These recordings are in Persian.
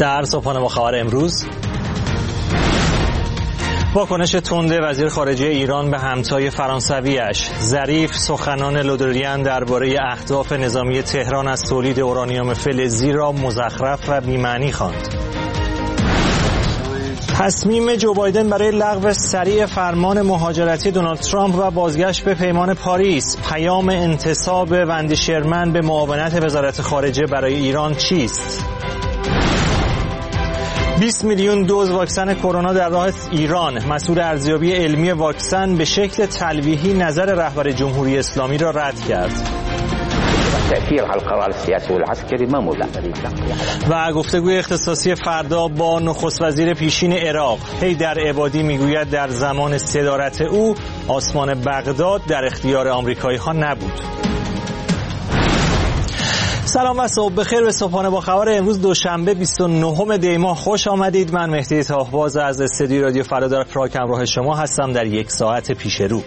در صبحانه با خبر امروز، واکنش تند وزیر خارجه ایران به همتای فرانسویش. ظریف سخنان لودریان درباره اهداف نظامی تهران از تولید اورانیوم فلزی را مزخرف و بی‌معنی خواند. تصمیم جو بایدن برای لغو سریع فرمان مهاجرتی دونالد ترامپ و بازگشت به پیمان پاریس. پیام انتصاب وندی شرمن به معاونت وزارت خارجه برای ایران چیست؟ 20 میلیون دوز واکسن کرونا در راه ایران. مسئول ارزیابی علمی واکسن به شکل تلویحی نظر رهبر جمهوری اسلامی را رد کرد. و گفتگوی اختصاصی فردا با نخست وزیر پیشین عراق. حیدر عبادی میگوید در زمان صدارت او آسمان بغداد در اختیار آمریکایی‌ها نبود. سلام و صبح بخیر به صبحانه با خبر امروز دوشنبه 29 دی ماه خوش آمدید. من مهدی طاهباز از استودیوی رادیو فردا پراگ همراه شما هستم در یک ساعت پیش رو.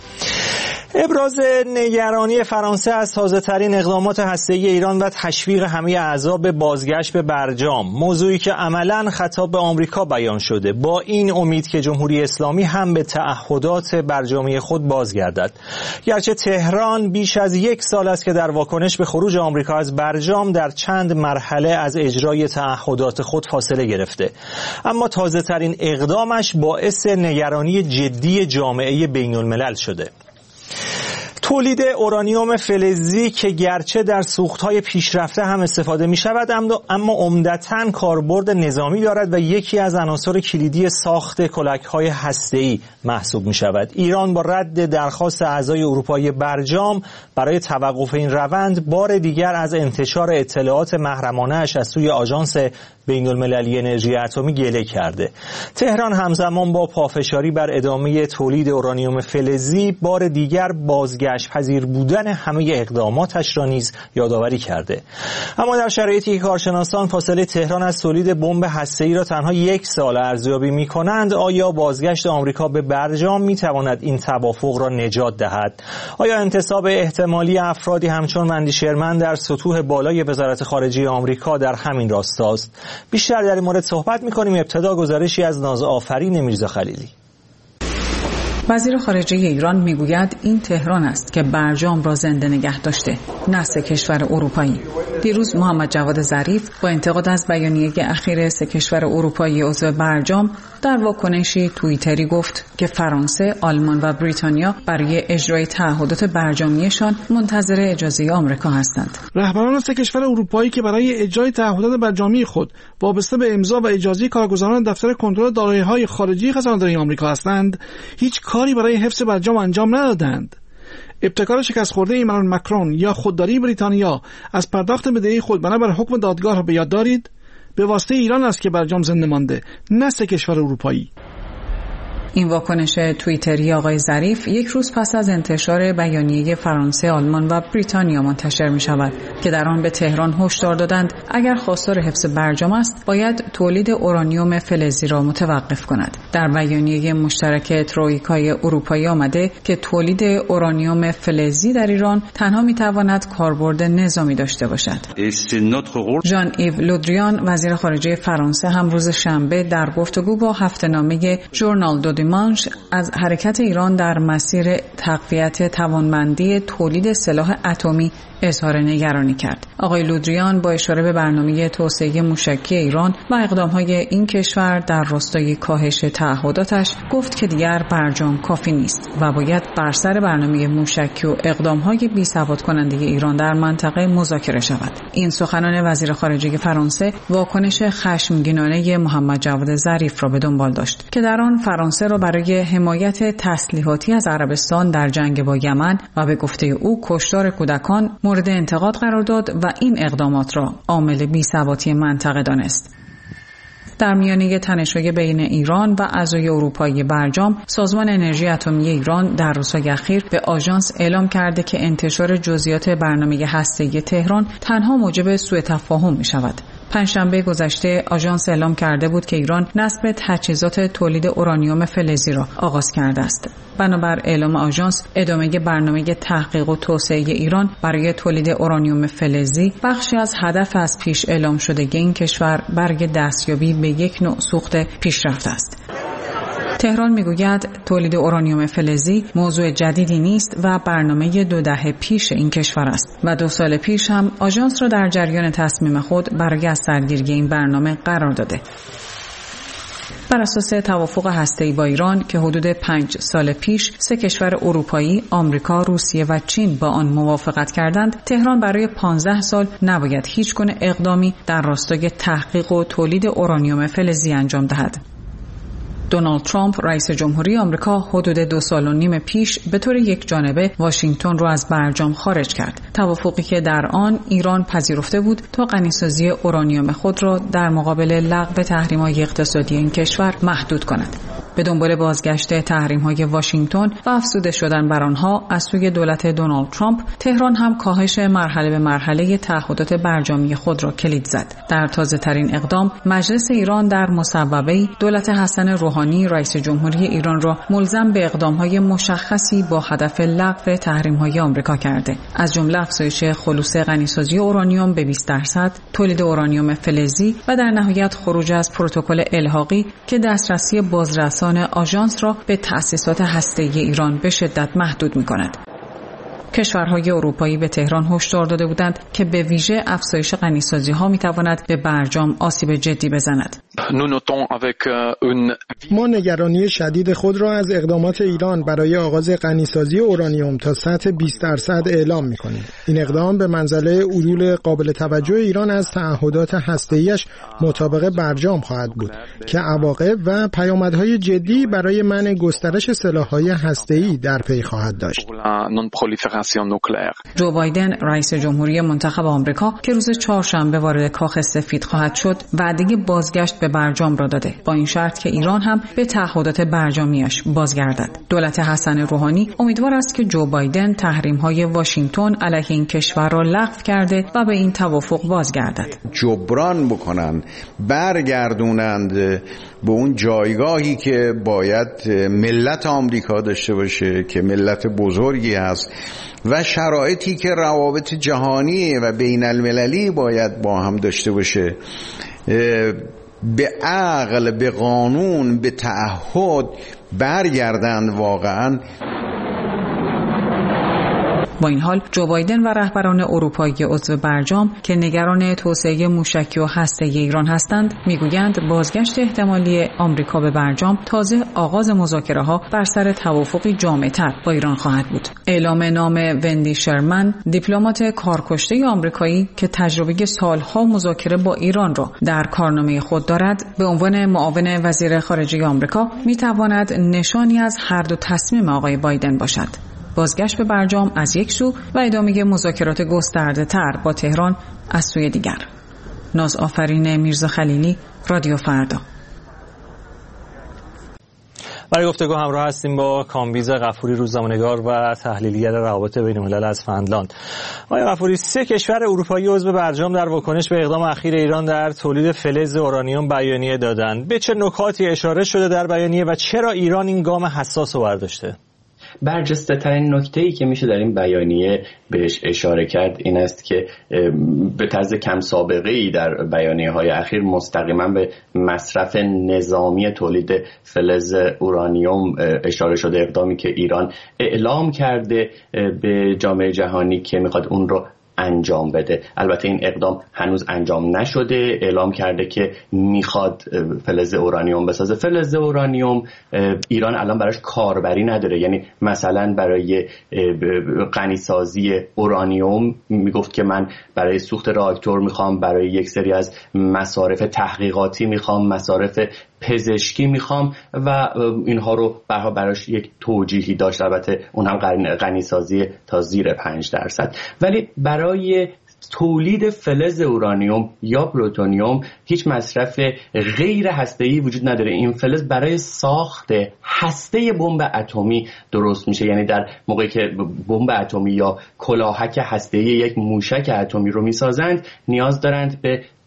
ابراز نگرانی فرانسه از تازه‌ترین اقدامات هسته‌ای ایران و تشویق همه اعضا به بازگشت به برجام، موضوعی که عملاً خطاب به آمریکا بیان شده، با این امید که جمهوری اسلامی هم به تعهدات برجامی خود بازگردد. گرچه تهران بیش از یک سال است که در واکنش به خروج آمریکا از برجام در چند مرحله از اجرای تعهدات خود فاصله گرفته، اما تازه‌ترین اقدامش باعث نگرانی جدی جامعه بین‌الملل شده. تولید اورانیوم فلزی که گرچه در سوخت‌های پیشرفته هم استفاده می‌شود اما عمدتاً کاربرد نظامی دارد و یکی از عناصر کلیدی ساخت کلک‌های هسته‌ای محسوب می‌شود. ایران با رد درخواست اعضای اروپایی برجام برای توقف این روند بار دیگر از انتشار اطلاعات محرمانه‌اش از سوی آژانس بین‌المللی انرژی اتمی گله کرده. تهران همزمان با پافشاری بر ادامه تولید اورانیوم فلزی بار دیگر بازگشت پذیر بودن همه اقداماتش را نیز یادآوری کرده. اما در شرایطی که کارشناسان فاصله تهران از تولید بمب هسته‌ای را تنها یک سال ارزیابی می‌کنند، آیا بازگشت آمریکا به برجام می‌تواند این توافق را نجات دهد؟ آیا انتصاب احتمالی افرادی همچون وندی شرمن در سطوح بالای وزارت خارجه آمریکا در همین راستاست؟ بیشتر در این مورد صحبت می‌کنیم. ابتدا گزارشی از نازآفرین میرزا خلیلی. وزیر خارجه ایران میگوید این تهران است که برجام را زنده نگه داشته، نه سه کشور اروپایی. دیروز محمد جواد ظریف با انتقاد از بیانیه اخیر سه کشور اروپایی عضو برجام در واکنشی توییتری گفت که فرانسه، آلمان و بریتانیا برای اجرای تعهدات برجامیشان منتظر اجازه آمریکا هستند. رهبران سه کشور اروپایی که برای اجرای تعهدات برجامی خود وابسته به امضا و اجازه کارگزاران دفتر کنترل دارایی‌های خارجی خزانه‌داری آمریکا هستند، هیچ کاری برای حفظ برجام انجام ندادند. ابتکار شکست خورده ایمانوئل مکرون یا خودداری بریتانیا از پرداخت بدهی خود بنابر حکم دادگاه را به یاد دارید؟ به واسطه ایران است که برجام زنده مانده، نه سه کشور اروپایی. این واکنش توییتری آقای ظریف یک روز پس از انتشار بیانیه فرانسه، آلمان و بریتانیا منتشر می شود که در آن به تهران هشدار دادند اگر خواستار حفظ برجام است باید تولید اورانیوم فلزی را متوقف کند. در بیانیه مشترک ترویکای اروپایی آمده که تولید اورانیوم فلزی در ایران تنها می تواند کاربرد نظامی داشته باشد. ژان ایو لودریان وزیر خارجه فرانسه هم روز شنبه در گفتگو با هفته‌نامه ژورنال دو دیمانش از حرکت ایران در مسیر تقویت توانمندی تولید سلاح اتمی اظهار نگرانی کرد. آقای لودریان با اشاره به برنامه توسعه موشکی ایران و اقدام‌های این کشور در راستای کاهش تعهداتش گفت که دیگر برجام کافی نیست و باید بر سر برنامه موشکی و اقدام‌های بی‌ثبات کننده ایران در منطقه مذاکره شود. این سخنان وزیر خارجه فرانسه واکنش خشمگینانه محمد جواد ظریف را به دنبال داشت که در آن فرانسه را برای حمایت تسلیحاتی از عربستان در جنگ با یمن و به گفته او کشتار کودکان مورد انتقاد قرار داد و این اقدامات را عامل بی‌ثباتی منطقه دانست. در میانه تنش‌های بین ایران و اعضای اروپایی برجام، سازمان انرژی اتمی ایران در روزهای اخیر به آژانس اعلام کرده که انتشار جزئیات برنامه هسته‌ای تهران تنها موجب سوء تفاهم می‌شود. پنجشنبه گذشته آژانس اعلام کرده بود که ایران نصب تجهیزات تولید اورانیوم فلزی را آغاز کرده است. بنابر اعلام آژانس، ادامه برنامه تحقیق و توسعه ایران برای تولید اورانیوم فلزی بخشی از هدف از پیش اعلام شدگی این کشور برای دستیابی به یک نوع سوخت پیشرفته است. تهران میگوید تولید اورانیوم فلزی موضوع جدیدی نیست و برنامه 2 دهه پیش این کشور است و 2 سال پیش هم آژانس را در جریان تصمیم خود برای از سرگیری این برنامه قرار داده. بر اساس توافق هسته‌ای با ایران که حدود 5 سال پیش 3 کشور اروپایی، آمریکا، روسیه و چین با آن موافقت کردند، تهران برای 15 سال نباید هیچ گونه اقدامی در راستای تحقیق و تولید اورانیوم فلزی انجام دهد. دونالد ترامپ رئیس جمهوری آمریکا حدود 2 سال و نیم پیش به طور یک جانبه واشنگتن را از برجام خارج کرد. توافقی که در آن ایران پذیرفته بود تا غنیسازی اورانیوم خود را در مقابل لغو تحریم‌های اقتصادی این کشور محدود کند. به دنبال بازگشت تحریم‌های واشنگتن و افزوده شدن بر آنها از سوی دولت دونالد ترامپ، تهران هم کاهش مرحله به مرحله تعهدات برجامی خود را کلید زد. در تازه‌ترین اقدام، مجلس ایران در مصوبه‌ای دولت حسن روحانی رئیس جمهوری ایران را ملزم به اقدام‌های مشخصی با هدف لغو تحریم‌های آمریکا کرده، از جمله افزایش خلوص غنیسازی اورانیوم به 20%، تولید اورانیوم فلزی و در نهایت خروج از پروتکل الحاقی که دسترسی بازرسان آژانس را به تأسیسات هسته‌ای ایران به شدت محدود می‌کند. کشورهای اروپایی به تهران هشدار داده بودند که به ویژه افزایش غنیسازی‌ها می‌تواند به برجام آسیب جدی بزند. ما نگرانی شدید خود را از اقدامات ایران برای آغاز غنیسازی اورانیوم تا سطح 20% اعلام می‌کنیم. این اقدام به منزله عدول قابل توجه ایران از تعهدات هسته‌ایش مطابق برجام خواهد بود که عواقب و پیامدهای جدی برای منع گسترش سلاح‌های هسته‌ای در پی خواهد داشت. جو بایدن رئیس جمهوری منتخب آمریکا که روز چهارشنبه وارد کاخ سفید خواهد شد، وعده بازگشت به برجام را داده، با این شرط که ایران هم به تعهدات برجامیش بازگردد. دولت حسن روحانی امیدوار است که جو بایدن تحریم‌های واشنگتن علیه این کشور را لغو کرده و به این توافق بازگردد. جبران بکنن، برگردونند به اون جایگاهی که باید ملت آمریکا داشته باشه که ملت بزرگی است و شرایطی که روابط جهانی و بین المللی باید با هم داشته باشه، به عقل، به قانون، به تعهد برگردند واقعاً. با این حال جو بایدن و رهبران اروپایی عضو برجام که نگران توسعه موشکی و هسته‌ای ایران هستند، میگویند بازگشت احتمالی آمریکا به برجام تازه آغاز مذاکره‌ها بر سر توافقی جامع‌تر با ایران خواهد بود. اعلام نام وندی شرمن، دیپلمات کارکشته آمریکایی که تجربه سالها مذاکره با ایران را در کارنامه خود دارد، به عنوان معاون وزیر خارجه آمریکا میتواند نشانی از هر دو تصمیم آقای بایدن باشد. بازگشت به برجام از یک سو و ادامه مذاکرات گسترده تر با تهران از سوی دیگر. ناز آفرین میرزا خلیلی، رادیو فردا. برای گفتگو همراه هستیم با کامبیز غفوری، روزنامه‌نگار و تحلیلگر روابط بین‌الملل از فنلاند. آقای غفوری، 3 کشور اروپایی عضو برجام در واکنش به اقدام اخیر ایران در تولید فلز اورانیوم بیانیه دادند. به چه نکاتی اشاره شده در بیانیه و چرا ایران این گام حساس رو برداشته؟ برجسته ترین نکته‌ای که میشه در این بیانیه بهش اشاره کرد این است که به طرز کم سابقه‌ای در بیانیه‌های اخیر مستقیما به مصرف نظامی تولید فلز اورانیوم اشاره شده، اقدامی که ایران اعلام کرده به جامعه جهانی که میخواد اون رو انجام بده. البته این اقدام هنوز انجام نشده، اعلام کرده که میخواد فلز اورانیوم بسازه. فلز اورانیوم ایران الان براش کاربری نداره، یعنی مثلا برای غنیسازی اورانیوم میگفت که من برای سوخت راکتور میخوام، برای یک سری از مصارف تحقیقاتی میخوام، مصارف پزشکی میخوام و اینها رو براش یک توجیهی داشت، البته اون هم غنیسازی تا زیر 5%. ولی برای تولید فلز اورانیوم یا پلوتونیوم هیچ مصرف غیر هسته‌ای وجود نداره. این فلز برای ساخت هسته بمب اتمی درست میشه، یعنی در موقعی که بمب اتمی یا کلاهک هسته‌ای یک موشک اتمی رو میسازند نیاز دارند به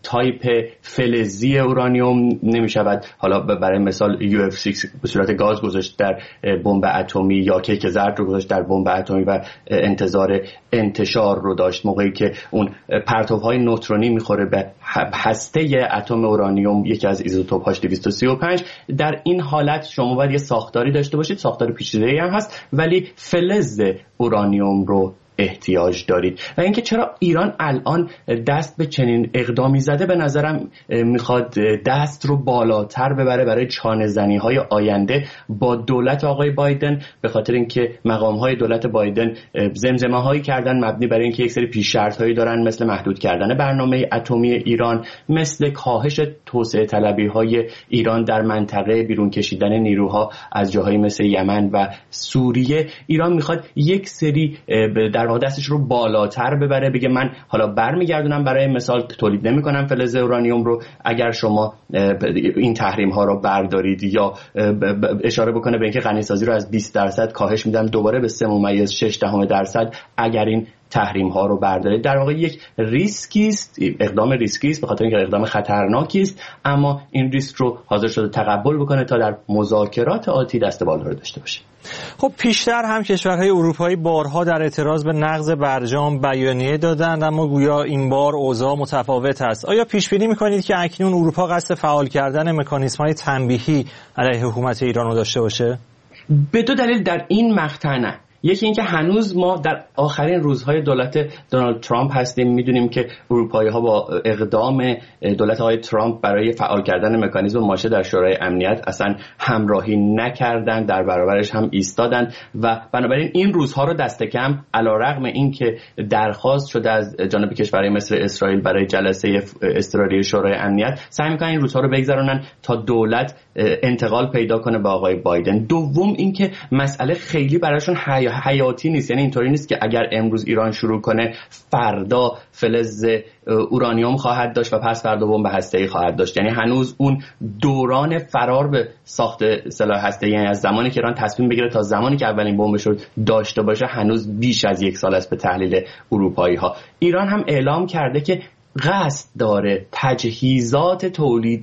تایپ فلزی اورانیوم نمیشود حالا برای مثال UF6 به صورت گاز گذاشت در بمب اتمی یا کیک زرد رو گذاشت در بمب اتمی و انتظار انتشار رو داشت. موقعی که اون پرتوهای نوترونی میخوره به هسته اتم اورانیوم، یکی از ایزوتوپ‌هاش 235، در این حالت شما باید یه ساختاری داشته باشید، ساختار پیچیده‌ای هم هست، ولی فلز اورانیوم رو احتیاج دارید. و اینکه چرا ایران الان دست به چنین اقدامی زده، به نظرم میخواد دست رو بالاتر ببره برای چانه‌زنی‌های آینده با دولت آقای بایدن، به خاطر اینکه مقام‌های دولت بایدن زمزمه‌هایی کردن مبنی بر اینکه یک سری پیش شرط‌هایی دارن، مثل محدود کردن برنامه اتمی ایران، مثل کاهش توسعه طلبی‌های ایران در منطقه، بیرون کشیدن نیروها از جاهایی مثل یمن و سوریه. ایران میخواد یک سری در واقع دستش رو بالاتر ببره، بگه من حالا برمیگردونم برای مثال تولید نمی‌کنم فلز اورانیوم رو اگر شما این تحریم ها رو بردارید، یا اشاره بکنه به اینکه غنی‌سازی رو از 20% کاهش میدم دوباره به 3.6% اگر این تحریم ها رو بردارید. در واقع یک ریسکی است، اقدام ریسکی است، به خاطر اینکه اقدام خطرناکی است، اما این ریسک رو حاضر شده تقبل بکنه تا در مذاکرات آتی دست بالا رو داشته باشه. خب پیشتر هم کشورهای اروپایی بارها در اعتراض به نقض برجام بیانیه دادند، اما گویا این بار اوضاع متفاوت است. آیا پیش بینی می‌کنید که اکنون اروپا قصد فعال کردن مکانیزم‌های تنبیهی علیه حکومت ایران رو داشته باشه؟ به دو دلیل در این مقطع نه. یکی اینکه هنوز ما در آخرین روزهای دولت دونالد ترامپ هستیم. میدونیم که اروپایی‌ها با اقدام دولت آقای ترامپ برای فعال کردن مکانیزم ماشه در شورای امنیت اصلا همراهی نکردن، در برابرش هم ایستادن و بنابراین این روزها رو دست کم علیرغم اینکه درخواست شده از جانب کشورهای مثل اسرائیل برای جلسه اضطراری شورای امنیت، سعی می‌کنن این روزها رو بگذرونن تا دولت انتقال پیدا کنه به آقای بایدن. دوم اینکه مسئله خیلی براشون حیاتی نیست، یعنی اینطوری نیست که اگر امروز ایران شروع کنه فردا فلز اورانیوم خواهد داشت و پس فردا بمب هسته‌ای خواهد داشت. یعنی هنوز اون دوران فرار به ساخت سلاح هسته‌ای، یعنی از زمانی که ایران تصمیم بگیره تا زمانی که اولین بمبش رو داشته باشه، هنوز بیش از 1 سال است به تحلیل اروپایی‌ها. ایران هم اعلام کرده که قصد داره تجهیزات تولید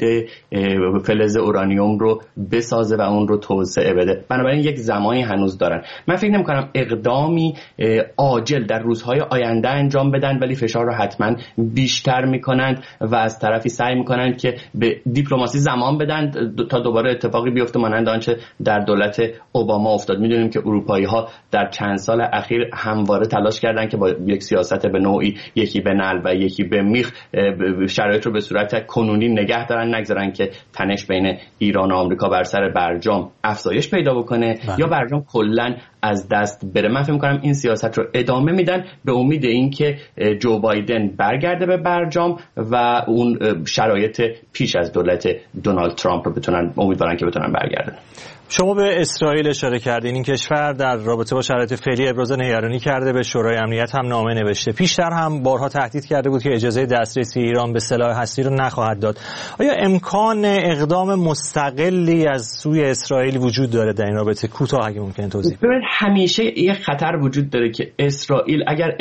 فلز اورانیوم رو بسازه و اون رو توسعه بده، بنابراین یک زمانی هنوز دارن. من فکر نمی‌کنم اقدامی عاجل در روزهای آینده انجام بدن، ولی فشار رو حتما بیشتر میکنند و از طرفی سعی میکنند که به دیپلماسی زمان بدن تا دوباره اتفاقی بیفته مانند آنچه در دولت اوباما افتاد. میدونیم که اروپایی‌ها در چند سال اخیر همواره تلاش کردند که با یک سیاست به نوعی یکی به نعل و یکی به میخ شرایط رو به صورت کنونی نگه دارن، نگذارن که تنش بین ایران و آمریکا بر سر برجام افزایش پیدا بکنه یا برجام کلاً از دست بره. من فکر می‌کنم این سیاست رو ادامه میدن به امید اینکه جو بایدن برگرده به برجام و اون شرایط پیش از دولت دونالد ترامپ رو امیدوارن که بتونن برگردن. شما به اسرائیل اشاره کردین. این کشور در رابطه با شرایط فعلی ابراز نگرانی کرده، به شورای امنیت هم نامه نوشته. پیشتر هم بارها تهدید کرده بود که اجازه دسترسی ایران به سلاح هستی رو نخواهد داد. آیا امکان اقدام مستقلی از سوی اسرائیل وجود داره در این رابطه؟ کوتاه اگه ممکن توضیح بدید. همیشه یه خطر وجود داره که اسرائیل اگر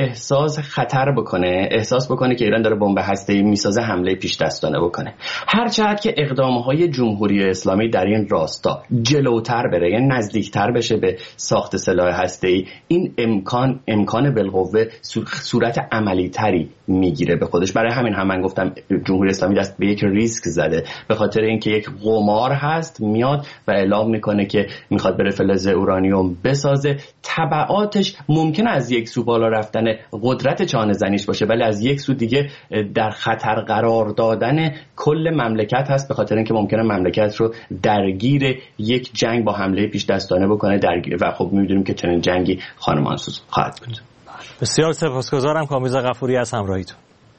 احساس بکنه که ایران داره بمب هسته‌ای میسازه، حمله پیش دستانه بکنه. هر چقدر که اقدام‌های جمهوری اسلامی در این راستا جلوتر بره، یعنی نزدیکتر بشه به ساخت سلاح هسته‌ای، این امکان بالقوه صورت عملی تری میگیره به خودش. برای همین هم من گفتم جمهوری اسلامی دست به یک ریسک زده، به خاطر اینکه یک قمار هست، میاد و اعلام میکنه که میخواد بره فلز اورانیوم بسازه. تبعاتش ممکنه از یک سو بالا رفتن قدرت چانه‌زنیش باشه، ولی از یک سو دیگه در خطر قرار دادن کل مملکت هست، به خاطر اینکه ممکنه مملکت رو درگیر یک جنگ با حمله پیش دستانه بکنه و خب می‌دونیم که چنین جنگی خانمانسوز خواهد بود. بسیار سپاسگزارم کامیز غفوری از همراهیتون.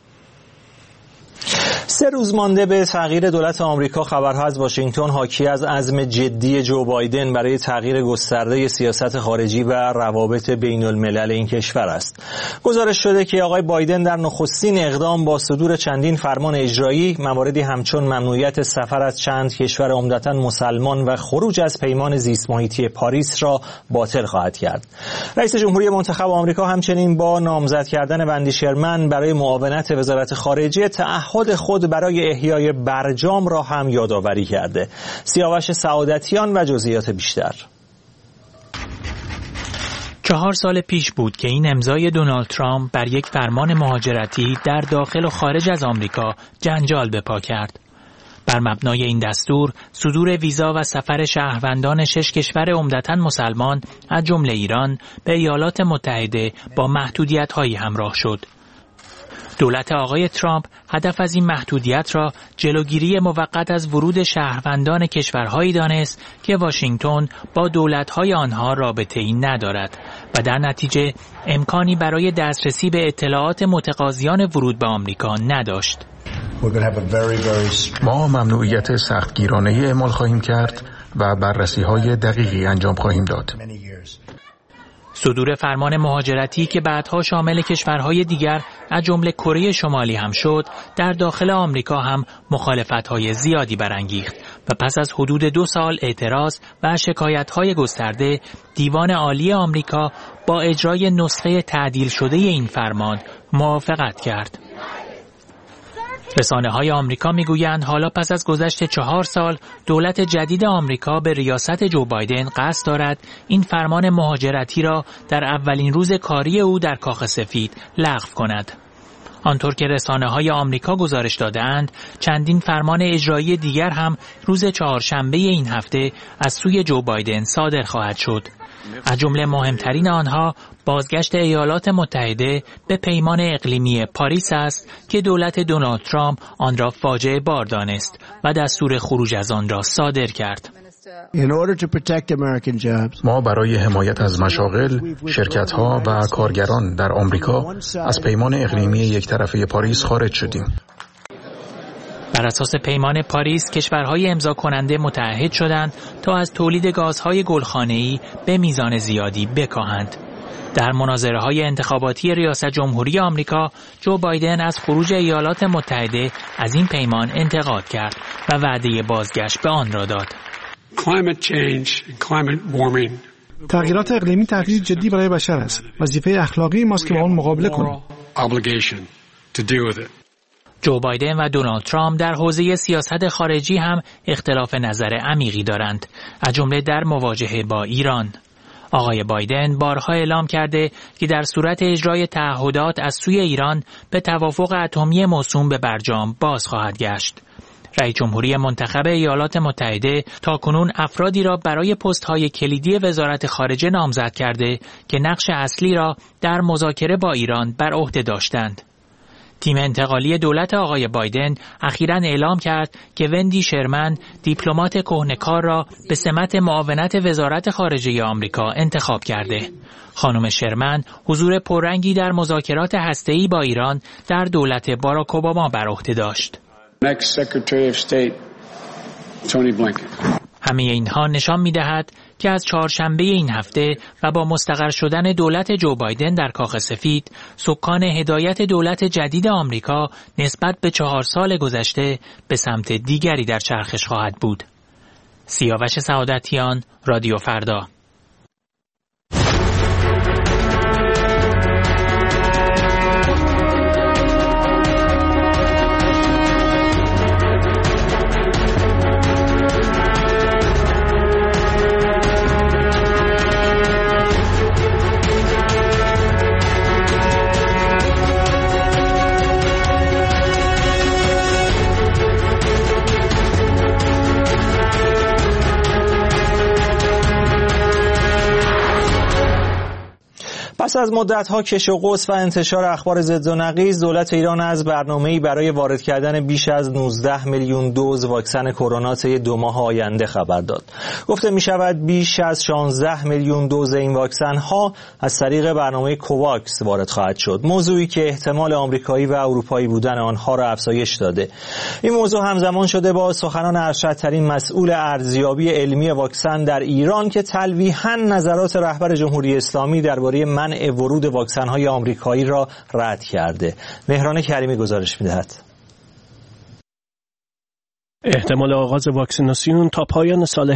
3 روز مانده به تغییر دولت آمریکا، خبرها از واشنگتن حاکی از عزم جدی جو بایدن برای تغییر گسترده سیاست خارجی و روابط بین الملل این کشور است. گزارش شده که آقای بایدن در نخستین اقدام با صدور چندین فرمان اجرایی، مواردی همچون ممنوعیت سفر از چند کشور عمدتاً مسلمان و خروج از پیمان زیست محیطی پاریس را باطل خواهد کرد. رئیس جمهوری منتخب آمریکا همچنین با نامزد کردن وندی شرمن برای معاونت وزارت خارجه تعهد خود برای احیای برجام را هم یادآوری کرده. سیاوش سعادتیان و جزئیات بیشتر. 4 سال پیش بود که این امضای دونالد ترامپ بر یک فرمان مهاجرتی در داخل و خارج از آمریکا جنجال به پا کرد. بر مبنای این دستور، صدور ویزا و سفر شهروندان 6 کشور عمدتاً مسلمان از جمله ایران به ایالات متحده با محدودیت‌هایی همراه شد. دولت آقای ترامپ هدف از این محدودیت را جلوگیری موقت از ورود شهروندان کشورهایی دانست که واشنگتن با دولت‌های آنها رابطه‌ای ندارد و در نتیجه امکانی برای دسترسی به اطلاعات متقاضیان ورود به آمریکا نداشت. ما ممنوعیت سختگیرانه اعمال خواهیم کرد و بررسی‌های دقیقی انجام خواهیم داد. صدور فرمان مهاجرتی که بعدها شامل کشورهای دیگر از جمله کره شمالی هم شد، در داخل آمریکا هم مخالفت‌های زیادی برانگیخت و پس از حدود 2 سال اعتراض و شکایت‌های گسترده، دیوان عالی آمریکا با اجرای نسخه تعدیل شده این فرمان موافقت کرد. رسانه‌های آمریکا می‌گویند حالا پس از گذشت 4 سال دولت جدید آمریکا به ریاست جو بایدن قصد دارد این فرمان مهاجرتی را در اولین روز کاری او در کاخ سفید لغو کند. آنطور که رسانه‌های آمریکا گزارش داده‌اند، چندین فرمان اجرایی دیگر هم روز چهارشنبه این هفته از سوی جو بایدن صادر خواهد شد. از جمله مهمترین آنها بازگشت ایالات متحده به پیمان اقلیمی پاریس است که دولت دونالد ترامپ آن را فاجعه بار دانست و دستور خروج از آن را صادر کرد. ما برای حمایت از مشاغل، شرکت‌ها و کارگران در آمریکا از پیمان اقلیمی یک طرفه پاریس خارج شدیم. بر اساس پیمان پاریس، کشورهای امضا کننده متعهد شدند تا از تولید گازهای گلخانه‌ای به میزان زیادی بکاهند. در مناظره‌های انتخاباتی ریاست جمهوری آمریکا، جو بایدن از خروج ایالات متحده از این پیمان انتقاد کرد و وعده بازگشت به آن را داد. تغییرات اقلیمی تهدید جدی برای بشر است. وظیفه اخلاقی ماست که با آن مقابله کنیم. جو بایدن و دونالد ترامپ در حوزه سیاست خارجی هم اختلاف نظر عمیقی دارند، از جمله در مواجهه با ایران. آقای بایدن بارها اعلام کرده که در صورت اجرای تعهدات از سوی ایران به توافق اتمی موسوم به برجام باز خواهد گشت. رئیس جمهوری منتخب ایالات متحده تاکنون افرادی را برای پست‌های کلیدی وزارت خارجه نامزد کرده که نقش اصلی را در مذاکره با ایران بر عهده داشتند. تیم انتقالی دولت آقای بایدن اخیراً اعلام کرد که وندی شرمن دیپلمات کهنه‌کار را به سمت معاونت وزارت خارجه آمریکا انتخاب کرده. خانم شرمن حضور پررنگی در مذاکرات هسته‌ای با ایران در دولت باراک اوباما بر عهده داشت. همه اینها نشان می‌دهد که از چهارشنبه این هفته و با مستقر شدن دولت جو بایدن در کاخ سفید، سکان هدایت دولت جدید آمریکا نسبت به 4 سال گذشته به سمت دیگری در چرخش خواهد بود. سیاوش سعادتیان، رادیو فردا. پس از مدت‌ها کش و قوس و انتشار اخبار ضد و نقیض، دولت ایران از برنامه‌ای برای وارد کردن بیش از 19 میلیون دوز واکسن کرونا طی 2 ماه آینده خبر داد. گفته می‌شود بیش از 16 میلیون دوز این واکسن‌ها از طریق برنامه کوواکس وارد خواهد شد، موضوعی که احتمال آمریکایی و اروپایی بودن آنها را افزایش داده. این موضوع همزمان شده با سخنان ارشدترین مسئول ارزیابی علمی واکسن در ایران که تلویحاً نظرات رهبر جمهوری اسلامی درباره منع ورود واکسن‌های آمریکایی را رد کرده. مهران کریمی گزارش می‌دهد. احتمال آغاز واکسیناسیون تا پایان سال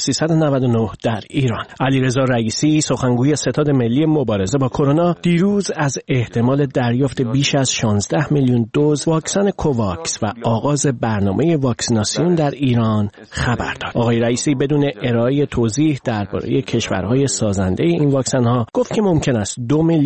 1399 در ایران. علیرضا رئیسی سخنگوی ستاد ملی مبارزه با کرونا دیروز از احتمال دریافت بیش از 16 میلیون دوز واکسن کوواکس و آغاز برنامه واکسیناسیون در ایران خبر داد. آقای رئیسی بدون ارائه توضیح درباره کشورهای سازنده این واکسن‌ها گفت که ممکن است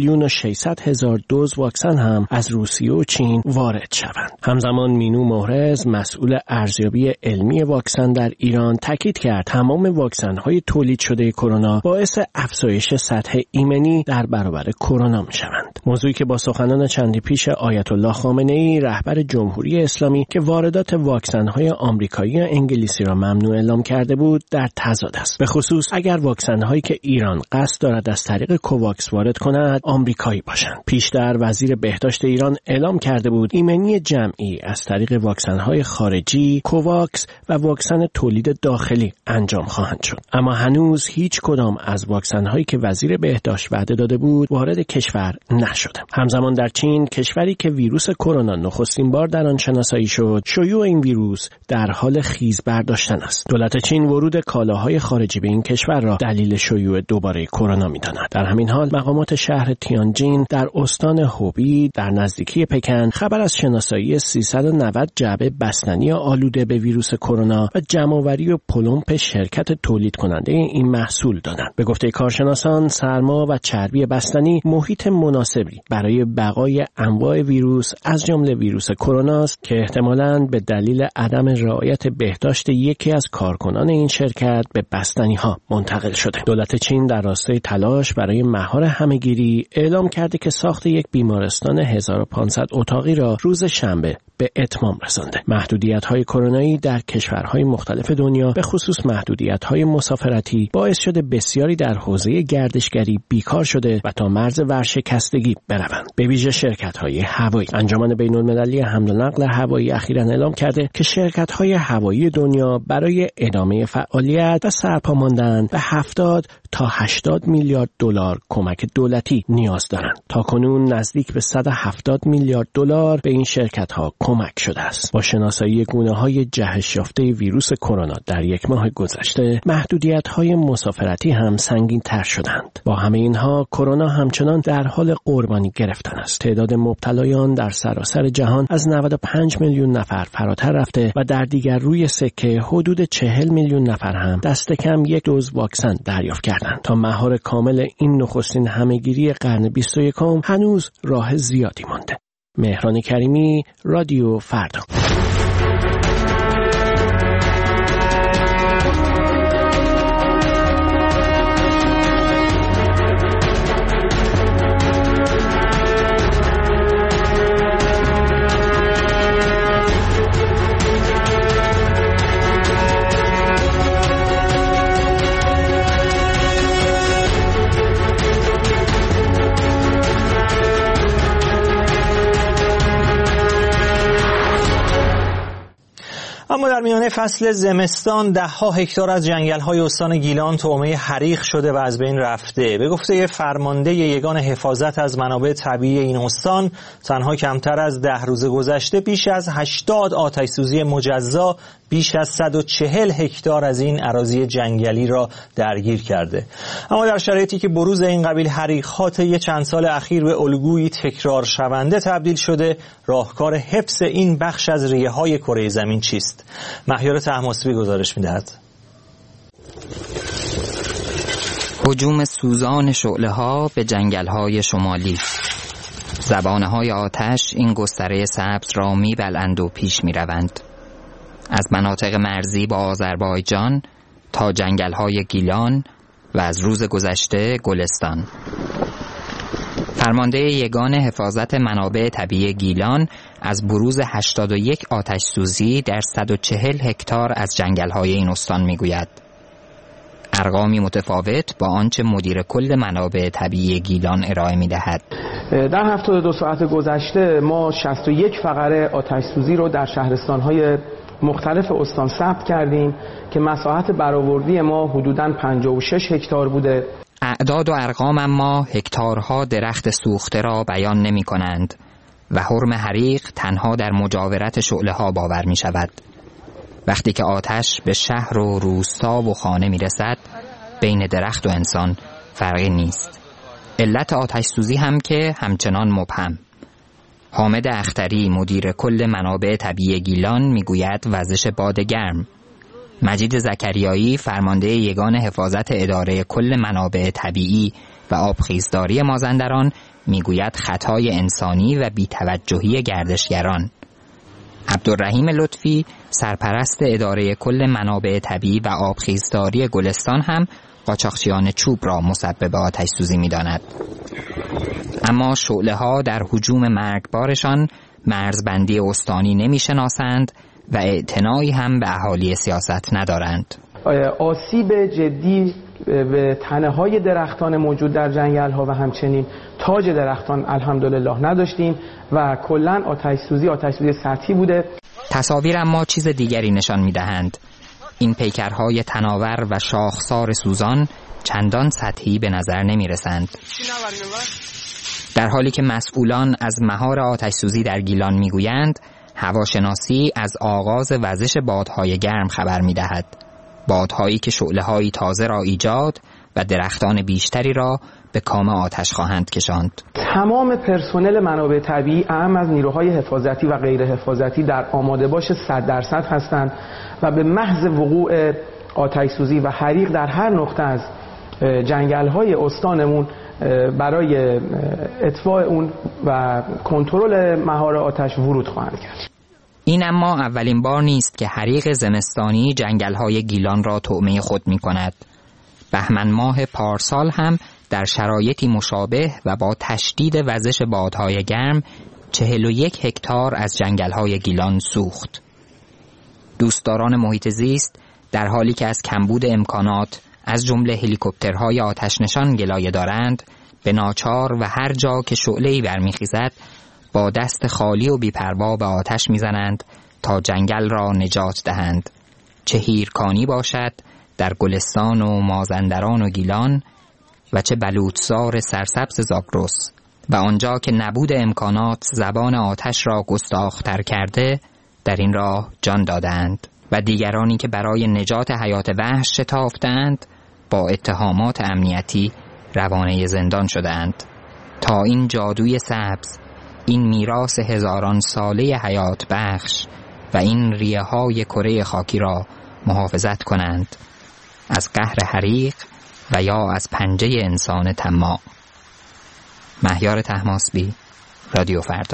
2,600,000 دوز واکسن هم از روسیه و چین وارد شوند. همزمان مینو مهرز مسئول ارزیابی علمی واکسن در ایران تاکید کرد تمام واکسن‌های تولید شده کرونا باعث افزایش سطح ایمنی در برابر کرونا می‌شوند. موضوعی که با سخنان چندی پیش آیت الله خامنه‌ای رهبر جمهوری اسلامی که واردات واکسن‌های آمریکایی و انگلیسی را ممنوع اعلام کرده بود در تضاد است. به خصوص اگر واکسن‌هایی که ایران قصد دارد از طریق کوواکس وارد کند آمریکایی باشند. پیشتر وزیر بهداشت ایران اعلام کرده بود ایمنی جمعی از طریق واکسن‌های خارجی کوواکس و واکسن تولید داخلی انجام خواهند شد. اما هنوز هیچ کدام از واکسن‌هایی که وزیر بهداشت وعده داده بود وارد کشور نشده. همزمان در چین، کشوری که ویروس کرونا نخستین بار در آن شناسایی شد، شیوع این ویروس در حال خیز برداشتن است. دولت چین ورود کالاهای خارجی به این کشور را دلیل شیوع دوباره کرونا می‌داند. در همین حال مقامات شهر تیانجین در استان هوبی در نزدیکی پکن خبر از شناسایی 390 جعبه بستنی آلوده به ویروس کرونا و جمع‌آوری و پلمپ شرکت تولید کننده این محصول دادند. به گفته کارشناسان سرما و چربی بستنی محیط مناسبی برای بقای انواع ویروس از جمله ویروس کرونا است که احتمالاً به دلیل عدم رعایت بهداشت یکی از کارکنان این شرکت به بستنی‌ها منتقل شده. دولت چین در راستای تلاش برای مهار همه‌گیری اعلام کرده که ساخت یک بیمارستان 1500 اتاقی را روز شنبه به اتمام رسانده. محدودیت‌های کرونایی در کشورهای مختلف دنیا به خصوص محدودیت‌های مسافرتی باعث شده بسیاری در حوزه گردشگری بیکار شده و تا مرز ورشکستگی بروند. به ویژه شرکت‌های هوایی. انجمن بین‌المللی حمل و نقل هوایی اخیراً اعلام کرده که شرکت‌های هوایی دنیا برای ادامه فعالیت و سرپا ماندن به 70 تا 80 میلیارد دلار کمک دولتی نیاز دارند. تاکنون نزدیک به 170 میلیارد دلار به این شرکت‌ها کمک شده است. با شناسایی گونه‌های جهش یافته ویروس کرونا در یک ماه گذشته، محدودیت‌های مسافرتی هم سنگین‌تر شدند. با همه اینها، کرونا همچنان در حال قربانی گرفتن است. تعداد مبتلایان در سراسر جهان از 95 میلیون نفر فراتر رفته و در دیگر روی سکه حدود 40 میلیون نفر هم دست کم یک دوز واکسن دریافت کردند. تا مهار کامل این نخستین همه‌گیری قرن 21 هنوز راه زیادی مانده. مهران کریمی، رادیو فردا. اما در میانه فصل زمستان ده‌ها هکتار از جنگل‌های استان گیلان طعمه حریق شده و از بین رفته. به گفته فرمانده یگان حفاظت از منابع طبیعی این استان، تنها کمتر از 10 روز گذشته بیش از 80 آتش‌سوزی مجزا بیش از 140 هکتار از این اراضی جنگلی را درگیر کرده. اما در شرایطی که بروز این قبیل حریق‌ها طی چند سال اخیر به الگویی تکرار شونده تبدیل شده، راهکار حفظ این بخش از ریه‌های کره زمین چیست؟ مهیار طهماسبی گزارش می‌دهد. هجوم سوزان شعله‌ها به جنگل‌های شمالی. زبانه‌های آتش این گستره سبز را می‌بلند و پیش می‌روند. از مناطق مرزی با آذربایجان تا جنگل‌های گیلان و از روز گذشته گلستان. فرمانده یگان حفاظت منابع طبیعی گیلان از بروز 81 آتش سوزی در 140 هکتار از جنگل‌های این استان می‌گوید. ارقامی متفاوت با آنچه مدیر کل منابع طبیعی گیلان ارائه می‌دهد. در 72 ساعت گذشته ما 61 فقره آتش سوزی رو در شهرستان‌های مختلف استان ثبت کردیم که مساحت برآوردی ما حدوداً 56 هکتار بوده. اعداد و ارقام اما هکتارها درخت سوخته را بیان نمی کنند و حرم حریق تنها در مجاورت شعله‌ها باور می شود. وقتی که آتش به شهر و روستا و خانه میرسد، بین درخت و انسان فرقی نیست. علت آتش سوزی هم که همچنان مبهم. حامد اختری مدیر کل منابع طبیعی گیلان میگوید وزش باد گرم. مجید زکریایی فرمانده یگان حفاظت اداره کل منابع طبیعی و آبخیزداری مازندران میگوید خطای انسانی و بی‌توجهی گردشگران. عبدالرحیم لطفی سرپرست اداره کل منابع طبیعی و آبخیزداری گلستان هم قاچاقچیان چوب را مسبب آتش سوزی می‌داند. اما شعله‌ها در هجوم مرگبارشان مرزبندی استانی نمی‌شناسند و اعتنایی هم به اهالی سیاست ندارند. آسیب جدی به تنه‌های درختان موجود در جنگل‌ها و همچنین تاج درختان الحمدلله نداشتیم و کلاً آتش سوزی سطحی بوده. تصاویر اما چیز دیگری نشان می‌دهند. این پیکرهای تناور و شاخسار سوزان چندان سطحی به نظر نمی‌رسند. در حالی که مسئولان از مهار آتش سوزی در گیلان می‌گویند، هواشناسی از آغاز وزش بادهای گرم خبر می‌دهد. بادهایی که شعله‌های تازه را ایجاد و درختان بیشتری را به کام آتش خواهند کشاند. تمام پرسنل منابع طبیعی اعم از نیروهای حفاظتی و غیر حفاظتی در آماده باش 100% هستند و به محض وقوع آتش سوزی و حریق در هر نقطه از جنگل‌های استانمون برای اطفاء اون و کنترل مهار آتش ورود خواهند کرد. این اما اولین بار نیست که حریق زمستانی جنگل‌های گیلان را طعمه خود می‌کند. بهمن ماه پارسال هم در شرایطی مشابه و با تشدید وزش بادهای گرم 41 هکتار از جنگل‌های گیلان سوخت. دوستداران محیط زیست در حالی که از کمبود امکانات از جمله هلیکوپترهای آتش نشان گلایه دارند، به ناچار و هر جا که شعله‌ای برمیخیزد با دست خالی و بی‌پروا به آتش میزنند تا جنگل را نجات دهند، چه هیرکانی باشد در گلستان و مازندران و گیلان و چه بلوطزار سرسبز زاگرس. و آنجا که نبود امکانات زبان آتش را گستاخ‌تر کرده، در این راه جان دادند و دیگرانی که برای نجات حیات وحش شتافتند با اتهامات امنیتی روانه زندان شدند. تا این جادوی سبز، این میراث هزاران ساله حیات بخش و این ریه های کره خاکی را محافظت کنند از قهر حریق و یا از پنجه انسان طماع. مهیار طهماسبی، رادیو فردا.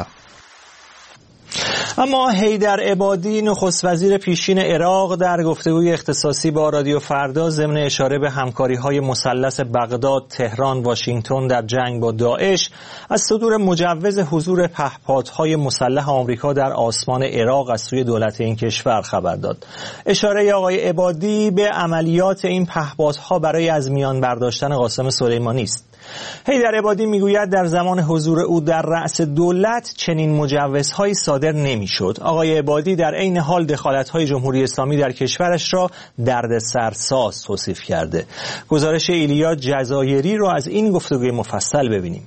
اما حیدر عبادی نخست وزیر پیشین عراق در گفتگوی اختصاصی با رادیو فردا ضمن اشاره به همکاری‌های مثلث بغداد، تهران، واشنگتن در جنگ با داعش از صدور مجوز حضور پهپادهای مسلح آمریکا در آسمان عراق از سوی دولت این کشور خبر داد. اشاره آقای عبادی به عملیات این پهپادها برای از میان برداشتن قاسم سلیمانی است. حیدر عبادی میگوید در زمان حضور او در رأس دولت چنین مجوزهایی صادر نمیشد. آقای عبادی در عین حال دخالت‌های جمهوری اسلامی در کشورش را دردسرساز توصیف کرده. گزارش ایلیا جزایری را از این گفتگوی مفصل ببینیم.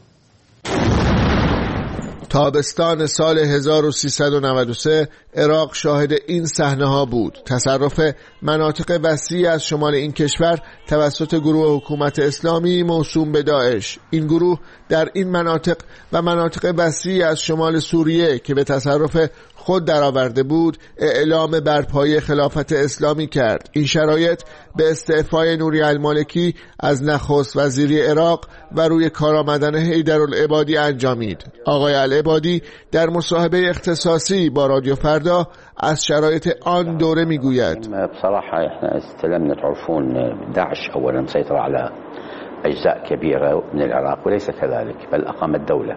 تابستان سال 1393 عراق شاهد این صحنه‌ها بود. تصرف مناطق وسیعی از شمال این کشور توسط گروه حکومت اسلامی موسوم به داعش. این گروه در این مناطق و مناطق وسیعی از شمال سوریه که به تصرف خود درآورده بود، اعلام برپایی خلافت اسلامی کرد. این شرایط به استعفای نوری المالکی از نخست وزیری عراق و روی کار آمدن حیدرالعبادی انجامید. آقای العبادی در مصاحبه اختصاصی با رادیو فردا از شرایط آن دوره میگوید: بصراحة احنا استلمنا تعرفون داعش اولا مسيطر على اجزاء كبيرة من العراق وليس كذلك بل اقام الدولة.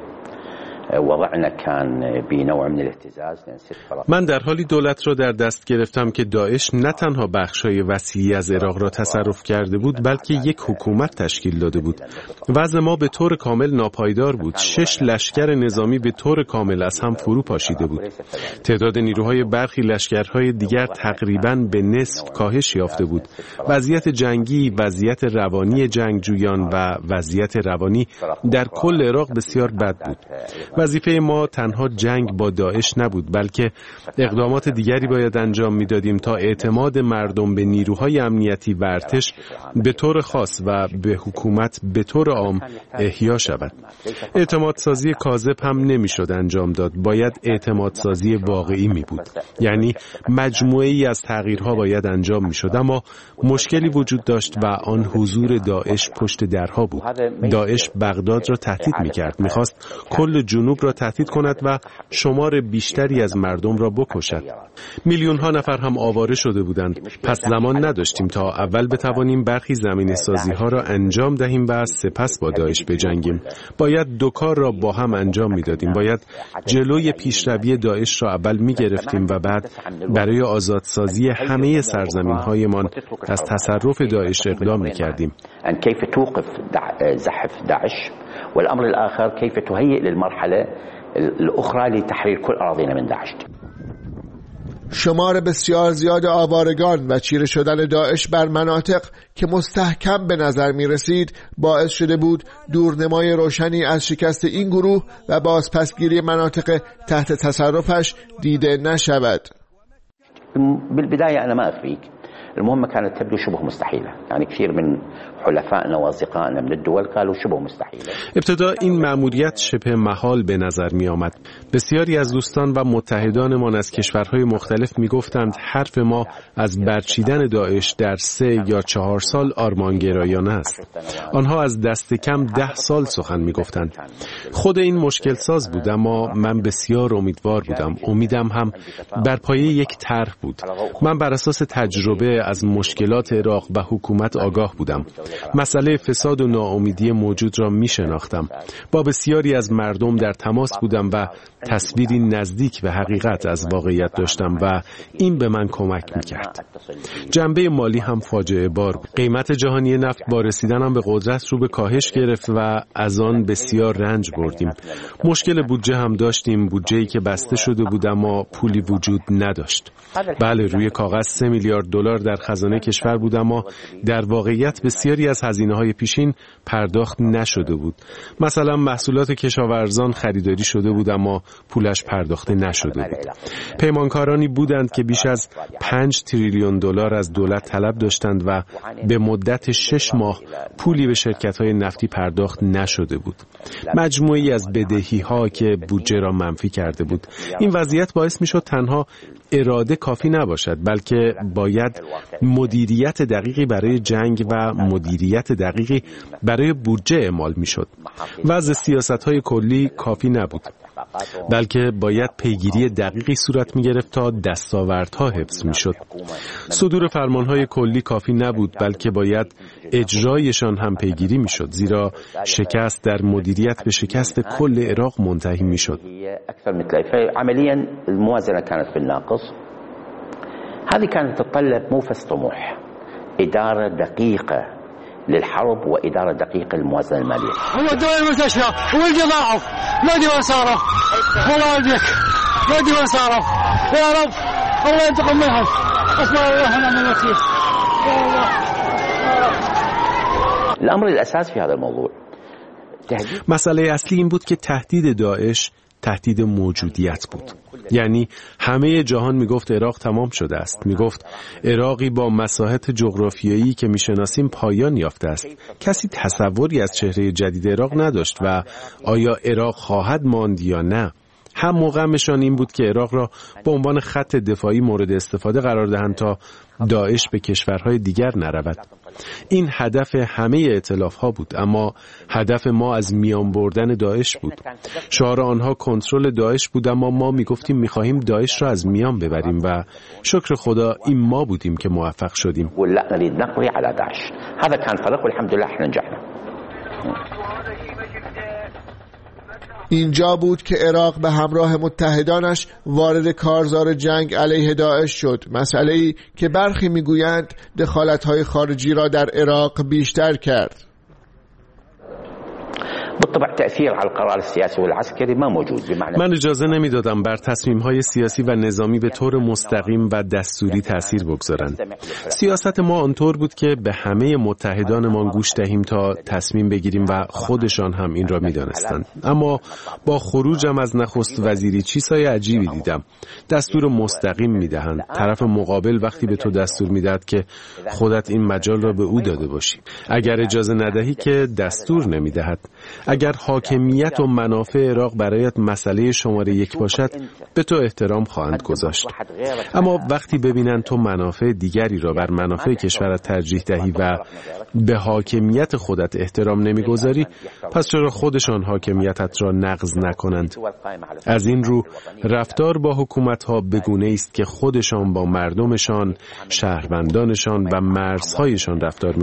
من در حالی دولت را در دست گرفتم که داعش نه تنها بخشای وسیعی از عراق را تصرف کرده بود بلکه یک حکومت تشکیل داده بود. وضع ما به طور کامل ناپایدار بود. 6 لشکر نظامی به طور کامل از هم فرو پاشیده بود. تعداد نیروهای برخی لشکرهای دیگر تقریباً به نصف کاهش یافته بود. وضعیت جنگی، وضعیت روانی جنگجویان و وضعیت روانی در کل عراق بسیار بد بود. وظیفه ما تنها جنگ با داعش نبود، بلکه اقدامات دیگری باید انجام میدادیم تا اعتماد مردم به نیروهای امنیتی و ارتش به طور خاص و به حکومت به طور عام احیا شود. اعتماد سازی کاذب هم نمیشد انجام داد، باید اعتماد سازی واقعی می بود. یعنی مجموعه ای از تغییرها باید انجام می شد، اما مشکلی وجود داشت و آن حضور داعش پشت درها بود. داعش بغداد را تهدید می کرد، می خواست کل جنوب را تهدید کند و شمار بیشتری از مردم را بکشد. میلیون ها نفر هم آواره شده بودند. پس زمان نداشتیم تا اول بتوانیم برخی زمینه سازی ها را انجام دهیم و سپس با داعش بجنگیم. باید دو کار را با هم انجام می دادیم. باید جلوی پیشروی داعش را اول می گرفتیم و بعد برای آزادسازی همه سرزمین هایمان از تصرف داعش اقدام می کردیم. كيف توقف زحف داعش والأمر الآخر كيف تهيئ للمرحلة الأخرى لتحرير كل أراضينا من داعش. شمار بسیار زیاد آوارگان و چیره شدن داعش بر مناطق که مستحکم به نظر می رسید باعث شده بود دورنمای روشنی از شکست این گروه و بازپسگیری مناطق تحت تصرفش دیده نشود. بالبداية أنا ما أخفيك المهمة كانت تبدو شبه مستحيلة، يعني كثير من حلفائنا وأصدقائنا من الدول قالوا شبه مستحيلة. ابتدا این مأموریت شبه محال به نظر می آمد. بسیاری از دوستان و متحدانمان از کشورهای مختلف می گفتند حرف ما از برچیدن داعش در 3 یا 4 سال آرمانگرایانه است. آنها از دست کم 10 سال سخن می گفتند. خود این مشکل ساز بود، اما من بسیار امیدوار بودم. امیدم هم بر پایه یک طرح بود. من بر اساس تجربه از مشکلات عراق و حکومت آگاه بودم. مسئله فساد و ناامیدی موجود را می شناختم. با بسیاری از مردم در تماس بودم و تصویری نزدیک به حقیقت از واقعیت داشتم و این به من کمک می کرد. جنبه مالی هم فاجعه بار بود. قیمت جهانی نفت با رسیدنم به قدرت رو به کاهش گرفت و از آن بسیار رنج بردیم. مشکل بودجه هم داشتیم، بودجه‌ای که بسته شده بود اما پولی وجود نداشت. بله، روی کاغذ 3 میلیارد دلار در خزانه کشور بود، اما در واقعیت بسیاری از هزینه‌های پیشین پرداخت نشده بود. مثلا محصولات کشاورزان خریداری شده بود اما پولش پرداخته نشده بود. پیمانکارانی بودند که بیش از 5 تریلیون دلار از دولت طلب داشتند و به مدت 6 ماه پولی به شرکت‌های نفتی پرداخت نشده بود. مجموعه‌ای از بدهی‌ها که بودجه را منفی کرده بود. این وضعیت باعث می‌شد تنها اراده کافی نباشد، بلکه باید مدیریت دقیقی برای جنگ و مدیریت دقیقی برای بودجه اعمال میشد. وضع سیاست‌های کلی کافی نبود، بلکه باید پیگیری دقیقی صورت می‌گرفت تا دستاوردها حفظ می‌شد. صدور فرمان‌های کلی کافی نبود، بلکه باید اجرایشان هم پیگیری می‌شد، زیرا شکست در مدیریت به شکست کل عراق منتهی می‌شد. عمليا الموازنة كانت بالناقص. هذه كانت تتطلب موفز طموح، إدارة دقيقة للحرب وإدارة دقيقة للموازنة المالية. هو الدول المستشفى والجضاعف ما دي وين صاروا، والله يهديك ما دي وين صاروا، يا رب الله ينتقم منهم، أسمع الله ونعم الوكيل. الأمر الأساسي في هذا الموضوع مسئله اصلی این بود که تهدید داعش تهدید موجودیت بود. یعنی همه جهان میگفت عراق تمام شده است. میگفت عراقی با مساحت جغرافیایی که میشناسیم پایان یافته است. کسی تصوری از چهره جدید عراق نداشت و آیا عراق خواهد ماند یا نه. هم موقعشان این بود که عراق را به عنوان خط دفاعی مورد استفاده قرار دهند تا داعش به کشورهای دیگر نرود. این هدف همه ائتلاف‌ها بود، اما هدف ما از میان بردن داعش بود. شعار آنها کنترل داعش بود، اما ما میگفتیم می‌خواهیم داعش را از میان ببریم و شکر خدا این ما بودیم که موفق شدیم. هذا كان فرق والحمد لله احنا نجحنا. اینجا بود که عراق به همراه متحدانش وارد کارزار جنگ علیه داعش شد، مسئله‌ای که برخی میگویند دخالت‌های خارجی را در عراق بیشتر کرد. وبالطبع تأثير على القرار السياسي والعسكري ما موجود. بمعنى من اجازه نمیدادم بر تصمیم‌های سیاسی و نظامی به طور مستقیم و دستوری تأثیر بگذارند. سیاست ما آنطور بود که به همه متحدانمان گوش دهیم تا تصمیم بگیریم و خودشان هم این را می‌دانستند. اما با خروجم از نخست وزیری چیزهای عجیبی دیدم. دستور مستقیم می‌دهند. طرف مقابل وقتی به تو دستور می‌دهد که خودت این مجال را به او داده باشی. اگر اجازه ندهی که دستور نمی‌دهد. اگر حاکمیت و منافع عراق برایت مسئله شماره یک باشد به تو احترام خواهند گذاشت. اما وقتی ببینند تو منافع دیگری را بر منافع کشورت ترجیح دهی و به حاکمیت خودت احترام نمیگذاری، پس چرا خودشان حاکمیتت را نقض نکنند؟ از این رو رفتار با حکومت‌ها به گونه‌ای است که خودشان با مردمشان، شهروندانشان و مرزهایشان رفتار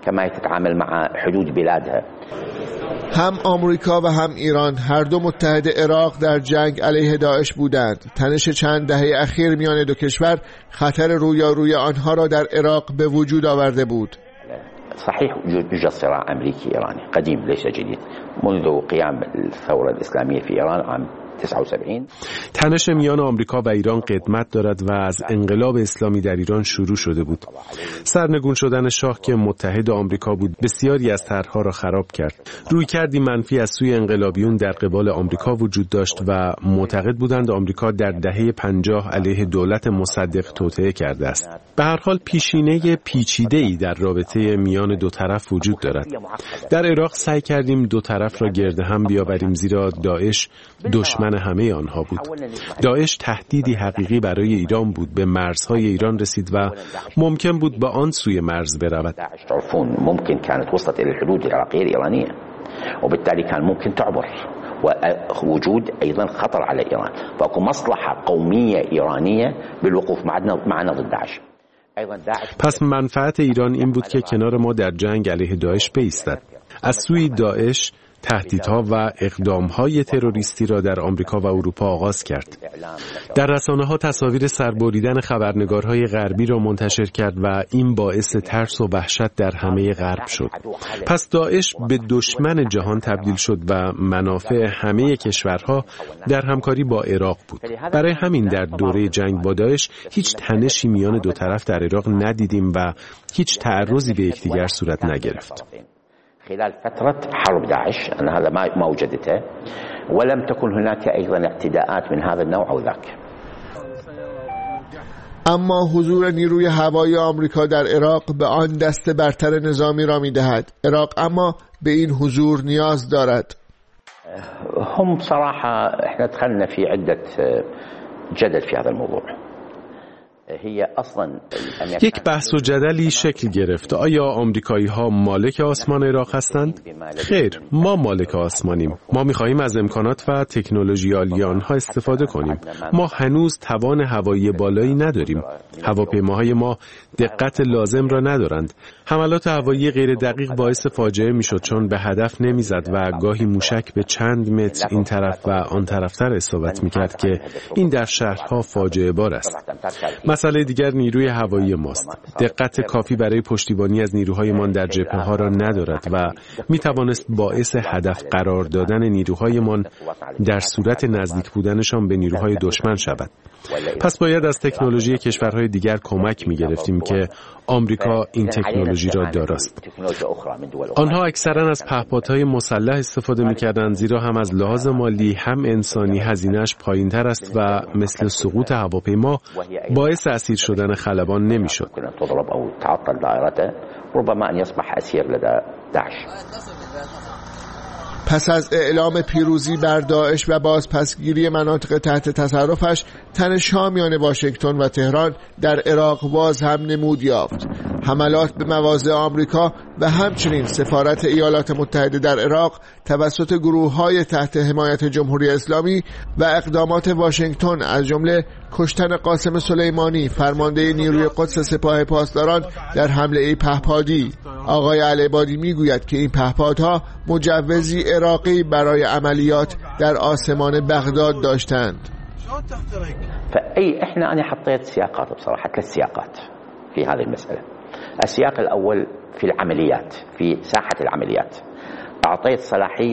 می‌کنند. هم آمریکا و هم ایران هر دو متحد عراق در جنگ علیه داعش بودند. تنش چند دهه اخیر میان دو کشور خطر رویارویی آنها را در عراق به وجود آورده بود. صحيح يوجد صراع أمريكي إيراني قديم ليس جديد منذ قيام الثورة الإسلامية في إيران عام 79. تنش میان آمریکا و ایران قدمت دارد و از انقلاب اسلامی در ایران شروع شده بود. سرنگون شدن شاه که متحد آمریکا بود بسیاری از طرح‌ها را خراب کرد. رویکردی منفی از سوی انقلابیون در قبال آمریکا وجود داشت و معتقد بودند آمریکا در دهه 50 علیه دولت مصدق توطئه کرده است. به هر حال پیشینه پیچیده‌ای در رابطه میان دو طرف وجود دارد. در عراق سعی کردیم دو طرف را گرد هم بیاوریم زیرا داعش دشمن همه آنها بود. داعش تهدیدی حقیقی برای ایران بود. به مرزهای ایران رسید و ممکن بود به آن سوی مرز برود. ممکن كانت وصلت الى الحدود العراقية الإيرانية وبالتالي كان ممكن تعبر ووجود أيضا خطر على إيران فأكو مصلحة قومية إيرانية بالوقوف معنا ضد داعش. پس منفعت ایران این بود که کنار ما در جنگ علیه داعش بایستد. از سوی داعش تهدیدها و اقدامهای تروریستی را در آمریکا و اروپا آغاز کرد. در رسانه‌ها تصاویر سربریدن خبرنگارهای غربی را منتشر کرد و این باعث ترس و وحشت در همه غرب شد. پس داعش به دشمن جهان تبدیل شد و منافع همه کشورها در همکاری با عراق بود. برای همین در دوره جنگ با داعش هیچ تنشی میان دو طرف در عراق ندیدیم و هیچ تعرضی به یکدیگر صورت نگرفت. خلال فترة حرب داعش أن هذا ما وجدته ولم تكن هناك أيضا اعتداءات من هذا النوع أو ذاك. اما حضور نیروی هوایی آمریکا در عراق به آن دست برتر نظامی را می‌دهد. عراق اما به این حضور نیاز دارد. هم صراحة احنا دخلنا في عدة جدل في هذا الموضوع. یک بحث و جدلی شکل گرفت. آیا آمریکایی ها مالک آسمان عراق هستند؟ خیر، ما مالک آسمانیم. ما می‌خواهیم از امکانات و تکنولوژی عالی آنها استفاده کنیم. ما هنوز توان هوایی بالایی نداریم. هواپیماهای ما دقت لازم را ندارند. حملات هوایی غیر دقیق باعث فاجعه میشد چون به هدف نمیزد و گاهی موشک به چند متر این طرف و آن طرفتر اصابت میکرد که این در شهرها فاجعه بار است. مسئله دیگر نیروی هوایی ماست. دقت کافی برای پشتیبانی از نیروهایمان در جبهه‌ها را ندارد و میتوانست باعث هدف قرار دادن نیروهایمان در صورت نزدیک بودنشان به نیروهای دشمن شود. پس باید از تکنولوژی کشورهای دیگر کمک می‌گرفتیم که آمریکا این تکنولوژی را داراست. آنها اکثرا از پهپادهای مسلح استفاده می‌کردند زیرا هم از لحاظ مالی هم انسانی هزینه‌اش پایین‌تر است و مثل سقوط هواپیما باعث اسیر شدن خلبان نمی‌شد. پس از اعلام پیروزی بر داعش و بازپسگیری مناطق تحت تصرفش، تنش‌ها میان واشنگتن و تهران در عراق باز هم نمود یافت. حملات به مواضع آمریکا و همچنین سفارت ایالات متحده در عراق توسط گروه‌های تحت حمایت جمهوری اسلامی و اقدامات واشنگتن از جمله کشتن قاسم سلیمانی فرمانده نیروی قدس سپاه پاسداران در حمله پهپادی. آقای العبادی میگوید که این پهپادها مجوزی عراقی برای عملیات در آسمان بغداد داشتند. احنا حطيت سياقات بصراحة 3 سياقات في هذه المسألة. السياق الأول في العمليات في ساحة العمليات. أعطيت صلاحية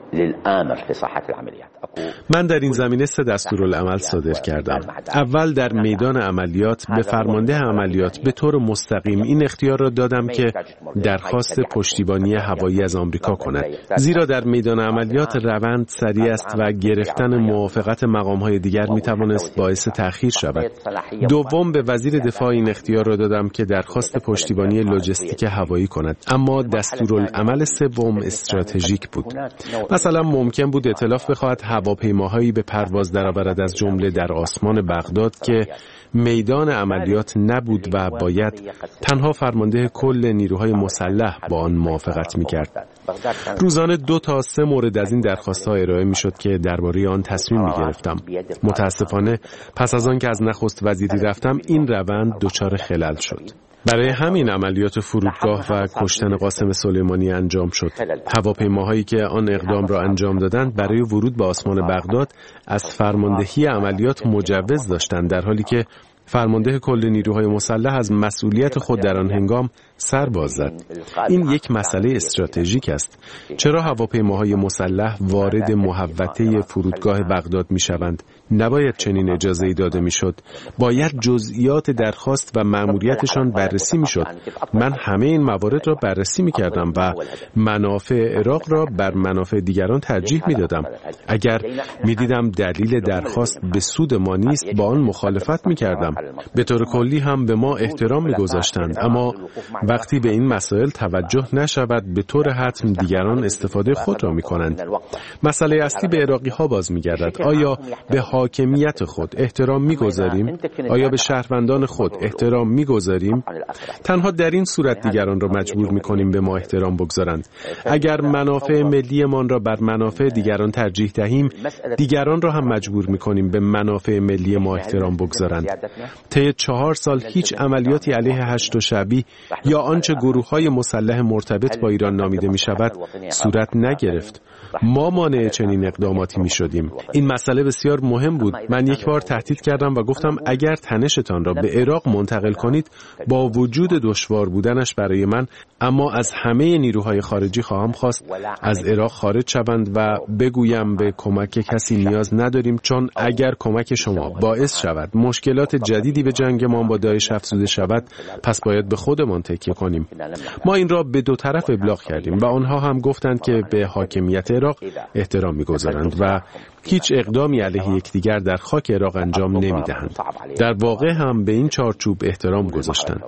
للآمر في ساحة العمليات. من در این زمینه 3 دستورالعمل صادر کردم. اول در میدان عملیات به فرمانده عملیات به طور مستقیم این اختیار را دادم که درخواست پشتیبانی هوایی از آمریکا کند، زیرا در میدان عملیات روند سریع است و گرفتن موافقت مقام‌های دیگر می‌توانست باعث تأخیر شود. دوم به وزیر دفاع این اختیار را دادم که درخواست پشتیبانی لوجستیک هوایی کند، اما دستورالعمل سوم استراتژیک بود. مثلا ممکن بود ائتلاف بخواهد هواپیماهایی به پرواز درآورد از جمله در آسمان بغداد که میدان عملیات نبود و باید تنها فرمانده کل نیروهای مسلح با آن موافقت می‌کرد. روزانه 2 تا 3 مورد از این درخواست‌ها ارائه می‌شد که درباره آن تصمیم می‌گرفتم. متأسفانه پس از آن که از نخست وزیری رفتم این روند دچار خلل شد. برای همین عملیات فرودگاه و کشتن قاسم سلیمانی انجام شد. هواپیماهایی که آن اقدام را انجام دادند برای ورود به آسمان بغداد از فرماندهی عملیات مجوز داشتند، در حالی که فرمانده کل نیروهای مسلح از مسئولیت خود در آن هنگام سر باز زد. این یک مسئله استراتژیک است. چرا هواپیماهای مسلح وارد محوطه فرودگاه بغداد می‌شوند؟ نباید چنین اجازه‌ای داده می‌شد. باید جزئیات درخواست و مأموریتشان بررسی می‌شد. من همه این موارد را بررسی می‌کردم و منافع عراق را بر منافع دیگران ترجیح می‌دادم. اگر می‌دیدم دلیل درخواست به سود ما نیست، با آن مخالفت می‌کردم. به طور کلی هم به ما احترام می‌گذاشتند، اما وقتی به این مسائل توجه نشود به طور حتم دیگران استفاده خود را می‌کنند. مسئله اصلی به عراقی‌ها باز می‌گردد. آیا به حاکمیت خود احترام می‌گذاریم؟ آیا به شهروندان خود احترام می‌گذاریم؟ تنها در این صورت دیگران را مجبور می‌کنیم به ما احترام بگذارند. اگر منافع ملیمان را بر منافع دیگران ترجیح دهیم، دیگران را هم مجبور می‌کنیم به منافع ملی ما احترام بگذارند. طی 4 سال هیچ عملیاتی علیه هشت شعبی یا آنچه گروه‌های مسلح مرتبط با ایران نامیده می‌شود صورت نگرفت. ما مانع چنین اقداماتی می‌شدیم. این مسئله بسیار مهم بود. من یک بار تهدید کردم و گفتم اگر تنشتان را به عراق منتقل کنید، با وجود دشوار بودنش برای من، اما از همه نیروهای خارجی خواهم خواست از عراق خارج شوند و بگویم به کمک کسی نیاز نداریم، چون اگر کمک شما باعث شود مشکلات جدیدی به جنگمان با داعش افزوده شود، پس باید به خودمان تکیه کنیم. ما این را به 2 طرف ابلاغ کردیم و آنها هم گفتند که به حاکمیت عراق احترام می‌گذارند و هیچ اقدامی علیه یکدیگر در خاک عراق انجام نمی‌دهند. در واقع هم به این چارچوب احترام گذاشتند.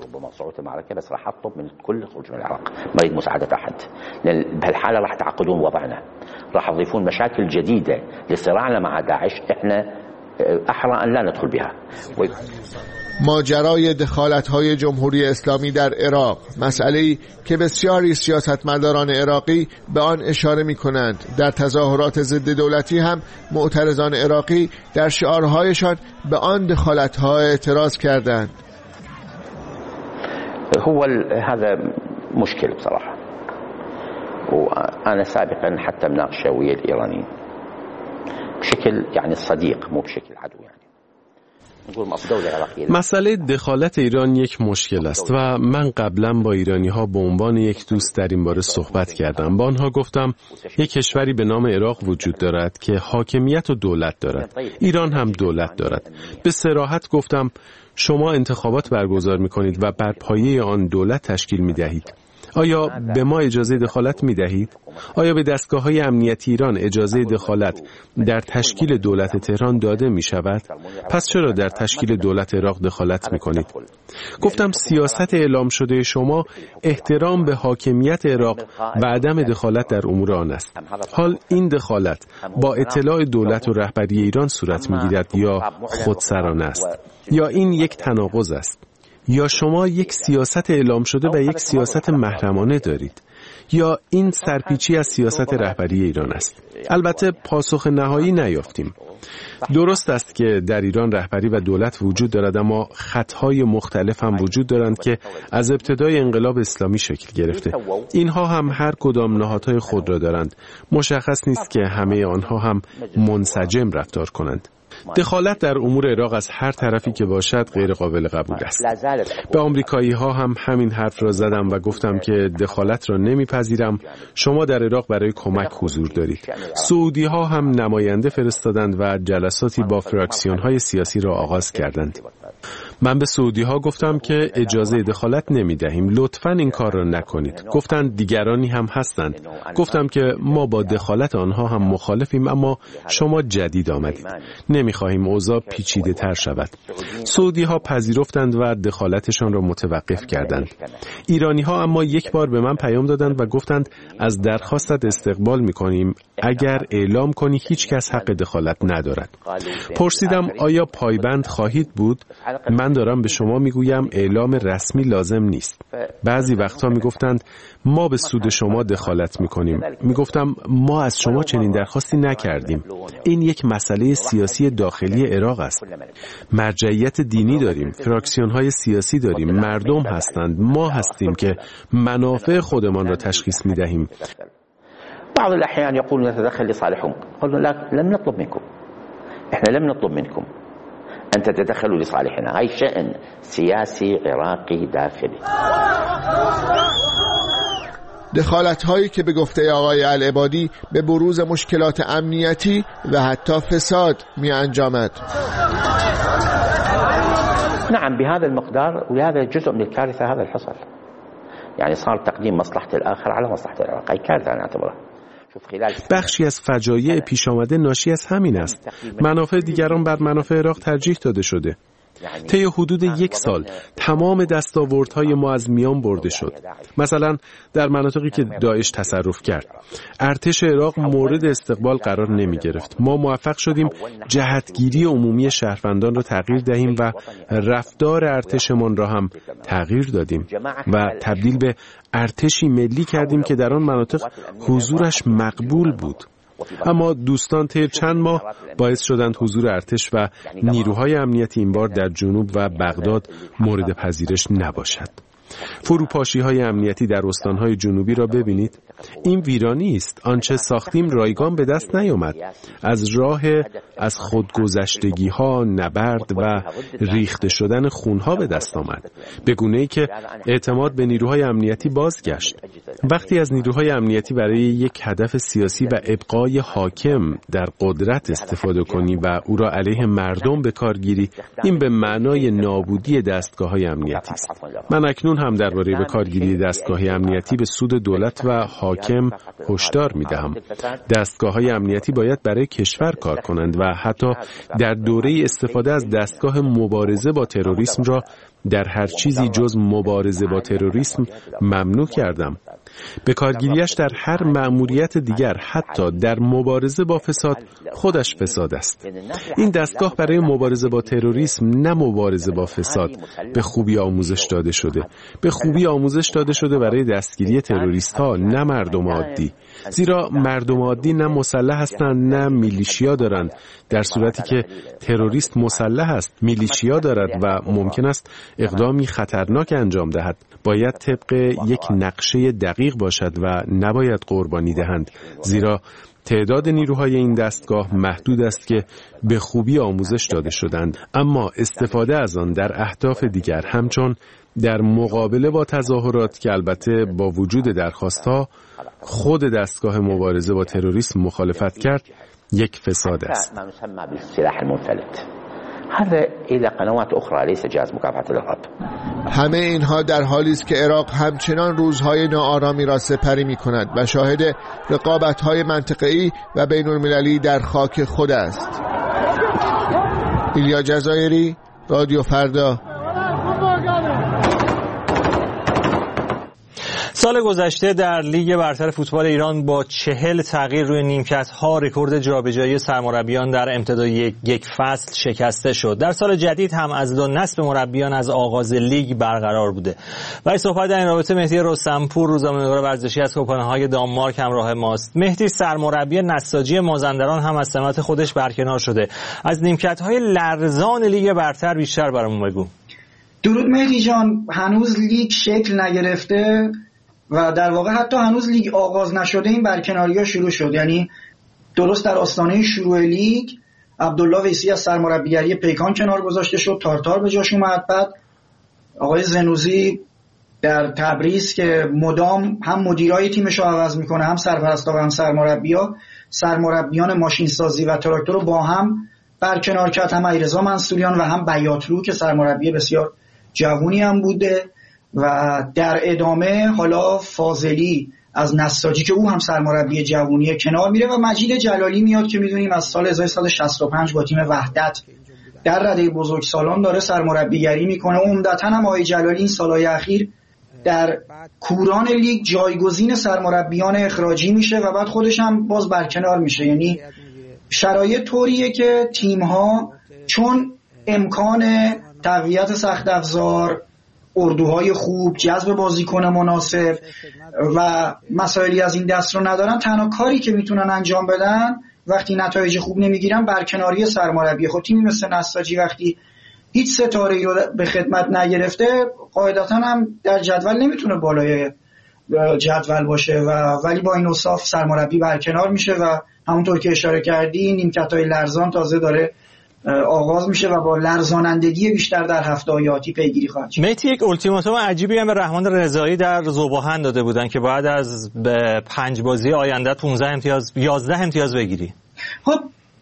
ما يريد مساعدة أحد، لأن بهالحالة راح تعقدون وضعنا، راح تضيفون مشاكل جديدة لصراعنا مع داعش، إحنا أحرى أن لا ندخل بها. ماجرای دخالت‌های جمهوری اسلامی در عراق، مسئله‌ای که بسیاری سیاستمداران عراقی به آن اشاره می‌کنند. در تظاهرات ضد دولتی هم معترضان عراقی در شعارهایشان به آن دخالت‌ها اعتراض کردند. هذا مشكل بصراحة، وأنا سابقا حتى مناقشة ويا الإيرانيين بشكل يعني صديق مو بشكل عدو. مسئله دخالت ایران یک مشکل است و من قبلا با ایرانی‌ها به عنوان یک دوست در این باره صحبت کردم. با آنها گفتم یک کشوری به نام عراق وجود دارد که حاکمیت و دولت دارد. ایران هم دولت دارد. به صراحت گفتم شما انتخابات برگزار می‌کنید و بر پایه آن دولت تشکیل می‌دهید. آیا به ما اجازه دخالت می دهید؟ آیا به دستگاه‌های امنیتی ایران اجازه دخالت در تشکیل دولت تهران داده می شود؟ پس چرا در تشکیل دولت عراق دخالت می کنید؟ گفتم سیاست اعلام شده شما احترام به حاکمیت عراق و عدم دخالت در امور آن است. حال این دخالت با اطلاع دولت و رهبری ایران صورت می گیرد یا خودسرانه است؟ یا این یک تناقض است؟ یا شما یک سیاست اعلام شده و یک سیاست محرمانه دارید؟ یا این سرپیچی از سیاست رهبری ایران است؟ البته پاسخ نهایی نیافتیم. درست است که در ایران رهبری و دولت وجود دارد، اما خطهای مختلف هم وجود دارند که از ابتدای انقلاب اسلامی شکل گرفته. اینها هم هر کدام نهادهای خود را دارند. مشخص نیست که همه آنها هم منسجم رفتار کنند. دخالت در امور عراق از هر طرفی که باشد غیر قابل قبول است. به آمریکایی ها هم همین حرف را زدم و گفتم که دخالت را نمیپذیرم. شما در عراق برای کمک حضور دارید. سعودی ها هم نماینده فرستادند و جلساتی با فراکسیون های سیاسی را آغاز کردند. من به سعودی ها گفتم که اجازه دخالت نمی دهیم، لطفاً این کار را نکنید. گفتند دیگرانی هم هستند. گفتم که ما با دخالت آنها هم مخالفیم، اما شما جدید آمدید. نمی خواهیم اوضاع پیچیده تر شود. سعودی ها پذیرفتند و دخالتشان را متوقف کردند. ایرانی ها اما یک بار به من پیام دادند و گفتند از درخواستت استقبال می کنیم، اگر اعلام کنی هیچ کس حق دخالت ندارد. پرسیدم آیا پایبند خواهید بود؟ من دارم به شما میگویم اعلام رسمی لازم نیست. بعضی وقتها میگفتند ما به سود شما دخالت میکنیم. میگفتم ما از شما چنین درخواستی نکردیم. این یک مسئله سیاسی داخلی عراق است. مرجعیت دینی داریم، فراکسیون‌های سیاسی داریم، مردم هستند، ما هستیم که منافع خودمان را تشخیص میدهیم. بعض الأحيان يقولون نتدخل لصالحهم. قلنا لا، لم نطلب منكم. احنا لم نطلب منكم أن تتدخلوا لصالحنا. هاي شأن سياسي عراقي داخلي. دخالت هایی که به گفته آقای العبادی به بروز مشکلات امنیتی و حتی فساد می انجامد. نعم بهذا المقدار، وهذا جزء من الكارثة. هذا الحصل يعني صار تقديم مصلحة الآخر على مصلحة العراق. هاي كارثة نعتبرها. بخشی از فجایع پیش آمده ناشی از همین است. منافع دیگران بر منافع عراق ترجیح داده شده. طی حدود 1 سال تمام دستاوردهای ما از میان برده شد. مثلا در مناطقی که داعش تصرف کرد، ارتش عراق مورد استقبال قرار نمی گرفت. ما موفق شدیم جهتگیری عمومی شهروندان را تغییر دهیم و رفتار ارتشمان را هم تغییر دادیم و تبدیل به ارتشی ملی کردیم که در آن مناطق حضورش مقبول بود. اما دوستان طی چند ماه باعث شدند حضور ارتش و نیروهای امنیتی این بار در جنوب و بغداد مورد پذیرش نباشد. فروپاشی‌های امنیتی در استان‌های جنوبی را ببینید. این ویرانی است. آنچه ساختیم رایگان به دست نیامد. از خودگذشتگی‌ها، نبرد و ریخته شدن خون‌ها به دست آمد. به گونه‌ای که اعتماد به نیروهای امنیتی بازگشت. وقتی از نیروهای امنیتی برای یک هدف سیاسی و ابقای حاکم در قدرت استفاده کنی و او را علیه مردم به کار گیری، این به معنای نابودی دستگاه‌های امنیتی است. من اکنون هم درباره به کارگیری دستگاه‌های امنیتی به سود دولت و حاکم هشدار می‌دهم. دستگاه‌های امنیتی باید برای کشور کار کنند و حتی در دوره استفاده از دستگاه مبارزه با تروریسم را در هر چیزی جز مبارزه با تروریسم ممنوع کردم. به کارگیریش در هر مأموریت دیگر، حتی در مبارزه با فساد، خودش فساد است. این دستگاه برای مبارزه با تروریسم، نه مبارزه با فساد، به خوبی آموزش داده شده. به خوبی آموزش داده شده برای دستگیری تروریست ها، نه مردم عادی. زیرا مردم عادی نه مسلح هستند نه میلیشیا دارند، در صورتی که تروریست مسلح است، میلیشیا دارد و ممکن است اقدامی خطرناک انجام دهد. باید طبق یک نقشه دقیق باشد و نباید قربانی دهند، زیرا تعداد نیروهای این دستگاه محدود است که به خوبی آموزش داده شدند، اما استفاده از آن در اهداف دیگر، همچون در مقابله با تظاهرات که البته با وجود درخواستها خود دستگاه مبارزه با تروریسم مخالفت کرد، یک فساد است. همه اینها در حالی است که عراق همچنان روزهای ناآرامی را سپری می‌کند و شاهد رقابت‌های منطقه‌ای و بین‌المللی در خاک خود است. ایلیا جزایری، رادیو فردا. سال گذشته در لیگ برتر فوتبال ایران با 40 تغییر روی نیمکت‌ها رکورد جابجایی سرمربیان در ابتدای یک فصل شکسته شد. در سال جدید هم از دو نصب مربیان از آغاز لیگ برقرار بوده. برای صحبت در این رابطه مهدی رستمپور، روزنامه‌نگار ورزشی از کوپنهاگ دانمارک همراه ماست. مهدی، سرمربی نساجی مازندران هم از سمت خودش برکنار شده. از نیمکت‌های لرزان لیگ برتر بیشتر برامون بگو. درود مهدی جان. هنوز لیگ شکل نگرفته و در واقع حتی هنوز لیگ آغاز نشده این برکناری‌ها شروع شد. یعنی درست در آستانه شروع لیگ عبدالله ویسی از سرمربیگری پیکان کنار گذاشته شد، تارتار به جاش اومد. بعد آقای زنوزی در تبریز که مدام هم مدیرای تیمش رو عوض میکنه، هم سرپرستا و هم سرمربیان ماشین سازی و تراکتور رو با هم برکنار کرد، هم علیرضا منصوریان و هم بیاتلو که سرمربی بسیار جوونی هم بوده. و در ادامه حالا فاضلی از نساجی که او هم سرمربی جوونی کنار میره و مجید جلالی میاد که میدونیم از سال 1965 با تیم وحدت در رده بزرگسالان داره سرمربیگری میکنه. عمدتاً هم آقای جلالی این سالهای اخیر در کوران لیگ جایگزین سرمربیان اخراجی میشه و بعد خودش هم باز برکنار میشه. یعنی شرایط طوریه که تیم‌ها چون امکان تقویت سخت افزار، اردوهای خوب، جذب بازیکن مناسب و مسائلی از این دست رو ندارن، تنها کاری که میتونن انجام بدن وقتی نتایج خوب نمیگیرن برکناری سرمربی. خب تیمی مثل نساجی وقتی هیچ ستاره‌ای رو به خدمت نگرفته قاعدتاً هم در جدول نمیتونه بالای جدول باشه ولی با این اوصاف سرمربی برکنار میشه و همونطور که اشاره کردی نیمکت‌های لرزان تازه داره آغاز میشه و با لرزانندگی بیشتر در هفته‌های آتی پیگیری خواهد شد. مهدی، یک التیماتوم عجیبی هم به رحمان رضایی در ذوباهن داده بودن که بعد از 5 بازی آینده 15 امتیاز 11 امتیاز بگیری. خب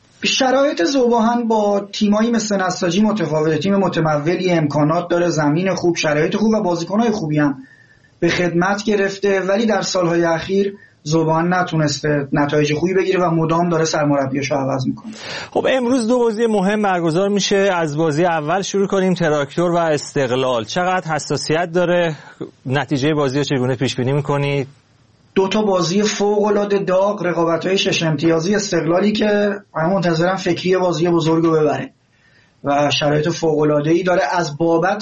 شرایط ذوباهن با تیمایی مثل نساجی متفاوته. تیم متمولی، امکانات داره، زمین خوب، شرایط خوب و بازیکن‌های خوبی هم به خدمت گرفته، ولی در سالهای اخیر ذوباهن نتونسته نتایج خوبی بگیره و مدام داره سرمربیاشو عوض میکنه. خب امروز 2 بازی مهم برگزار میشه. از بازی اول شروع کنیم، تراکتور و استقلال. چقدر حساسیت داره؟ نتیجه بازی رو چگونه پیش بینی میکنی؟ 2 تا بازی فوق‌العاده داغ، رقابت‌های 6 امتیازی. استقلالی که من منتظرم فکری بازی بزرگ رو ببره و شرایط فوق‌العاده‌ای داره از بابت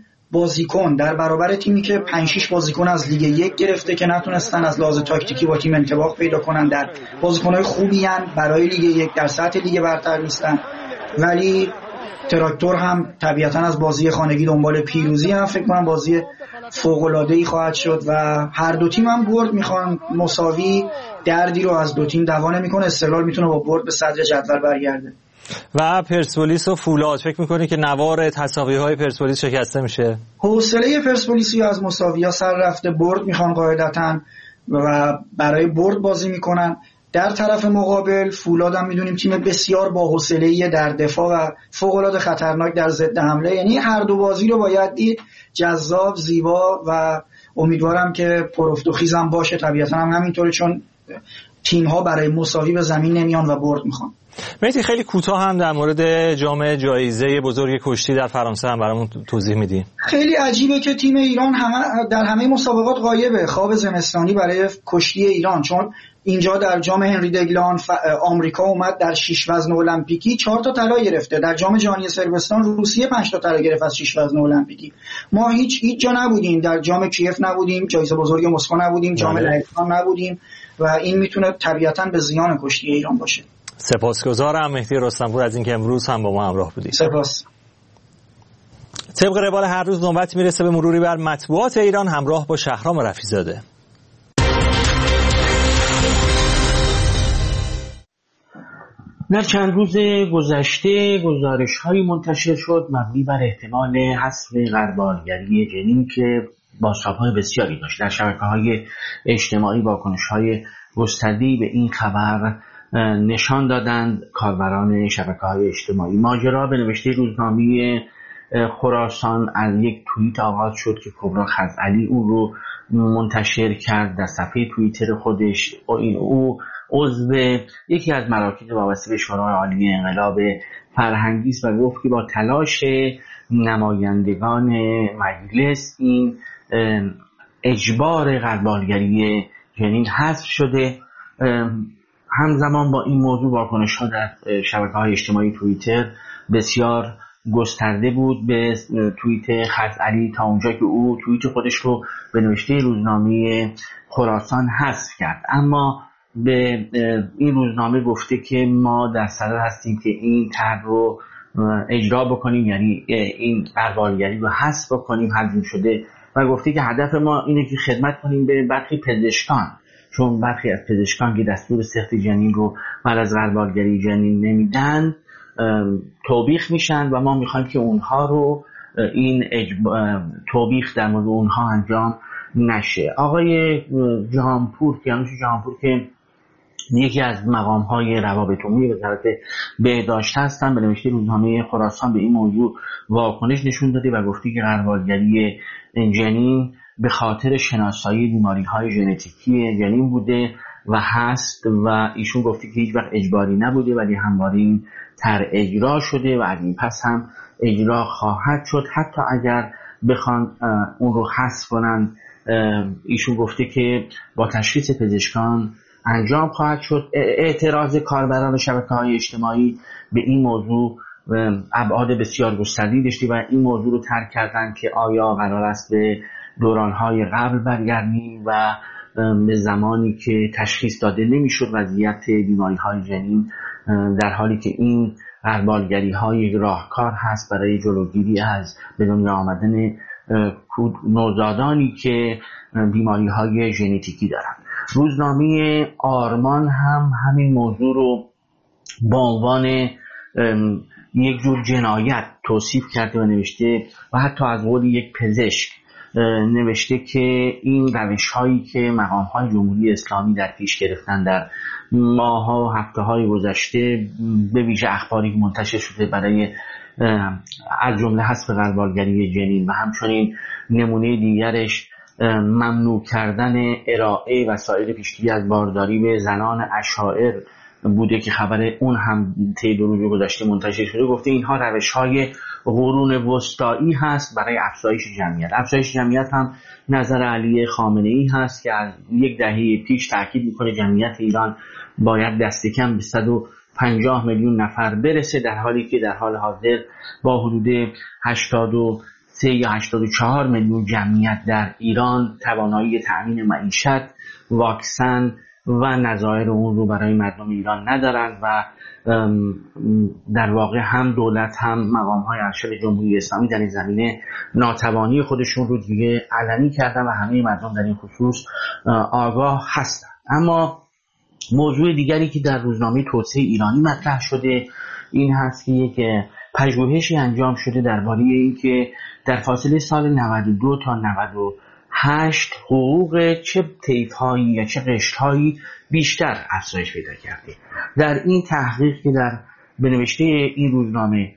بازیکن در برابر تیمی که 5-6 بازیکن از لیگ 1 گرفته که نتونستن از لحاظ تاکتیکی با تیم انطباق پیدا کنن. در بازیکن‌های خوبی ان برای لیگ 1، در سطح لیگ برتر نیستن، ولی تراکتور هم طبیعتاً از بازی خانگی دنبال پیروزی هم فکر کنم بازی فوق‌العاده‌ای خواهد شد و هر دو تیم هم برد میخوان. مساوی دردی رو از دو تیم دوا نمی‌کنه. استقلال میتونه با برد به صدر جدول برگرده. و پرسپولیس و فولاد، فکر می‌کنی که نوار تساوی‌های پرسپولیس شکسته میشه؟ حوصله پرسپولیسی از مساوی‌ها سر رفته، برد میخوان قاعدتاً و برای برد بازی میکنن. در طرف مقابل فولاد هم میدونیم تیم بسیار با حوصله‌ای در دفاع و فوق‌العاده خطرناک در ضد حمله. یعنی هر دو بازی رو باید دید جذاب، زیبا و امیدوارم که پرافت هم باشه. طبیعتاً هم همینطوره چون تیم‌ها برای مساوی به زمین نمیان و برد میخوان. مهدی خیلی کوتاه هم در مورد جام جایزه بزرگ کشتی در فرانسه هم برامون توضیح میدی؟ خیلی عجیبه که تیم ایران در همه مسابقات غایبه. خواب زمستانی برای کشتی ایران، چون اینجا در جام هنری دگلان آمریکا اومد در 6 وزن المپیکی 4 تا طلا گرفته. در جام جهانی صربستان روسیه 5 تا طلا گرفت از 6 وزن المپیکی. ما هیچ جا نبودیم. در جام کیف نبودیم، جایزه بزرگ مسکو نبودیم، جام لهستان نبودیم و این میتونه طبیعتاً به زیان کشتی ایران باشه. سپاسگزارم مهدی رستمپور از اینکه امروز هم با ما همراه بودید. سپاس. طبق روال هر روز نوبت میرسه به مروری بر مطبوعات ایران همراه با شهرام رفیع‌زاده. در چند روز گذشته گزارش‌هایی منتشر شد مبنی بر احتمال حذف غربالگری جنین که بازتاب‌های بسیاری داشت. در شبکه‌های اجتماعی واکنش‌های گسترده‌ای به این خبر نشان دادند کاربران شبکه‌های اجتماعی. ماجرا به نوشته روزنامه خراسان از یک توییت آغاز شد که کبرا خزعلی اون رو منتشر کرد در صفحه توییتر خودش. او عضو یکی از مراکز وابسته به شورای عالی انقلاب فرهنگی است و گفت که با تلاش نمایندگان مجلس این اجبار غربالگری جنین حذف شده. همزمان با این موضوع واکنش‌ها در شبکه‌های اجتماعی توییتر بسیار گسترده بود به توییت خزعلی تا اونجا که او توییت خودش رو به نوشته روزنامه خراسان حذف کرد. اما به این روزنامه گفته که ما در صدد هستیم که این طرح رو اجرا بکنیم، یعنی این غربالگری رو حذف بکنیم، حذف شده و گفته که هدف ما اینه که خدمت کنیم به برخی پزشکان، چون برخی از پزشکان که دستور سخت جنین رو بعد از غربالگری جنین نمیدن توبیخ میشن و ما میخوایم که اونها رو این توبیخ در مورد اونها انجام نشه. آقای جهانپور که یکی از مقام‌های روابط عمومی وزارت بهداشت هستن، به نوشته روزنامه خراسان به این موضوع واکنش نشون داده و گفته که غربالگری جنین به خاطر شناسایی بیماری‌های ژنتیکی جنین بوده و هست و ایشون گفته که هیچ وقت اجباری نبوده ولی همواره این تر اجرا شده و از این پس هم اجرا خواهد شد حتی اگر بخوان اون رو حذف کنن. ایشون گفته که با تشخیص پزشکان انجام خواهد شد. اعتراض کاربران شبکه‌های اجتماعی به این موضوع ابعاد بسیار گسترده‌ای داشته و این موضوع رو ترک کردن که آیا قرار است به دوران‌های قبل برگردیم و به زمانی که تشخیص داده نمی‌شد وضعیت بیماری‌های جنین، در حالی که این غربالگری‌های راهکار هست برای جلوگیری از به دنیا آمدن نوزادانی که بیماری‌های ژنتیکی دارند. روزنامه آرمان هم همین موضوع رو با عنوان یک جور جنایت توصیف کرده و نوشته و حتی از قول یک پزشک نوشته که این روش‌هایی که مقام‌های جمهوری اسلامی در پیش گرفتن در ماه‌ها و هفته‌های گذشته، به ویژه اخباری که منتشر شده برای از جمله حذف غربالگری جنین و همچنین نمونه دیگرش ممنوع کردن ارائه وسایل پیشگیری از بارداری به زنان اشاعر بوده که خبر اون هم طی 2 روز گذشته منتشر شده. گفته اینها روش‌های قرون وسطایی هست برای افزایش جمعیت. افزایش جمعیت هم نظر علی خامنه‌ای هست که از 10 دهه پیش تاکید میکنه جمعیت ایران باید دست کم به 150 میلیون نفر برسه، در حالی که در حال حاضر با حدود 83 یا 84 میلیون جمعیت در ایران توانایی تأمین معیشت، واکسن و نظایر اون رو برای مردم ایران ندارند و در واقع هم دولت هم مقام‌های ارشد جمهوری اسلامی در این زمینه ناتوانی خودشون رو دیگه علنی کردن و همه مردم در این خصوص آگاه هستند. اما موضوع دیگری که در روزنامه توسعه ایرانی مطرح شده این هست که یک پژوهشی انجام شده درباره اینکه در فاصله سال 92 تا 98 حقوق چه طیف‌هایی یا چه قشرهایی بیشتر افزایش پیدا کرده. در این تحقیق که در به نوشته این روزنامه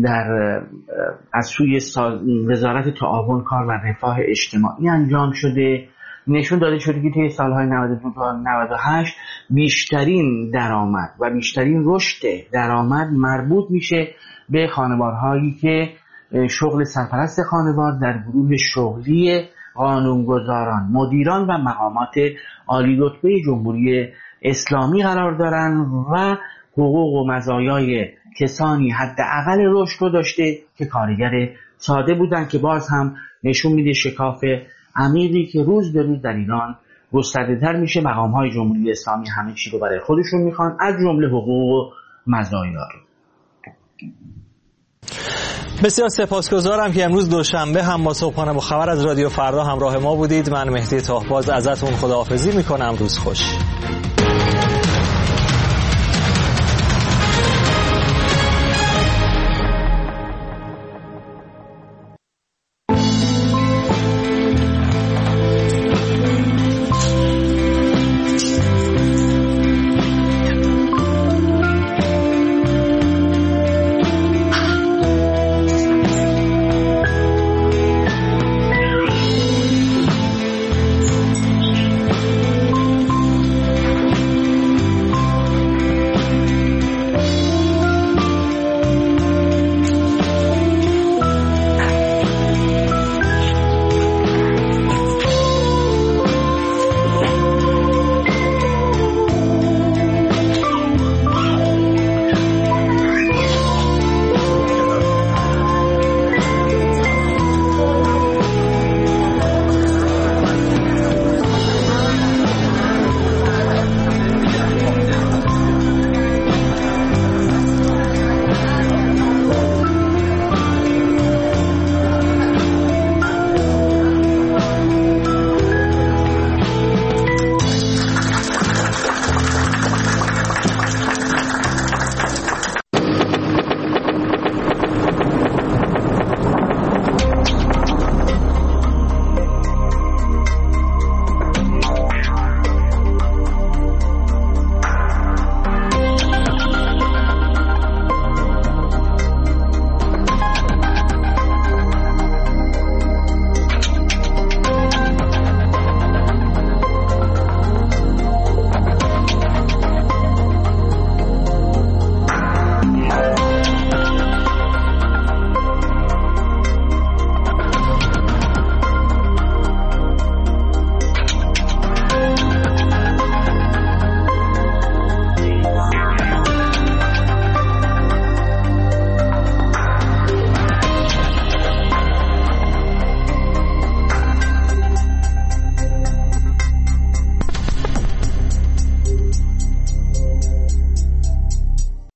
از سوی وزارت تعاون کار و رفاه اجتماعی انجام شده، نشون داده شده که طی سالهای 92 تا 98 بیشترین درآمد و بیشترین رشد درآمد مربوط میشه به خانوارهایی که شغل سرپرست خانوار در گروه شغلی قانونگذاران، مدیران و مقامات عالی رتبه جمهوری اسلامی قرار دارن و حقوق و مزایای کسانی حداقل رشد رو داشته که کارگر ساده بودن، که باز هم نشون میده شکاف عمیقی که روز به روز در ایران گسترده‌تر میشه. مقام‌های جمهوری اسلامی همه چی رو برای خودشون میخوان، از جمله حقوق و مزایا رو. بسیار سپاسگزارم که امروز دوشنبه هم با صبحانه با خبر از رادیو فردا همراه ما بودید. من مهدی تاهباز ازتون خداحافظی میکنم. روز خوش.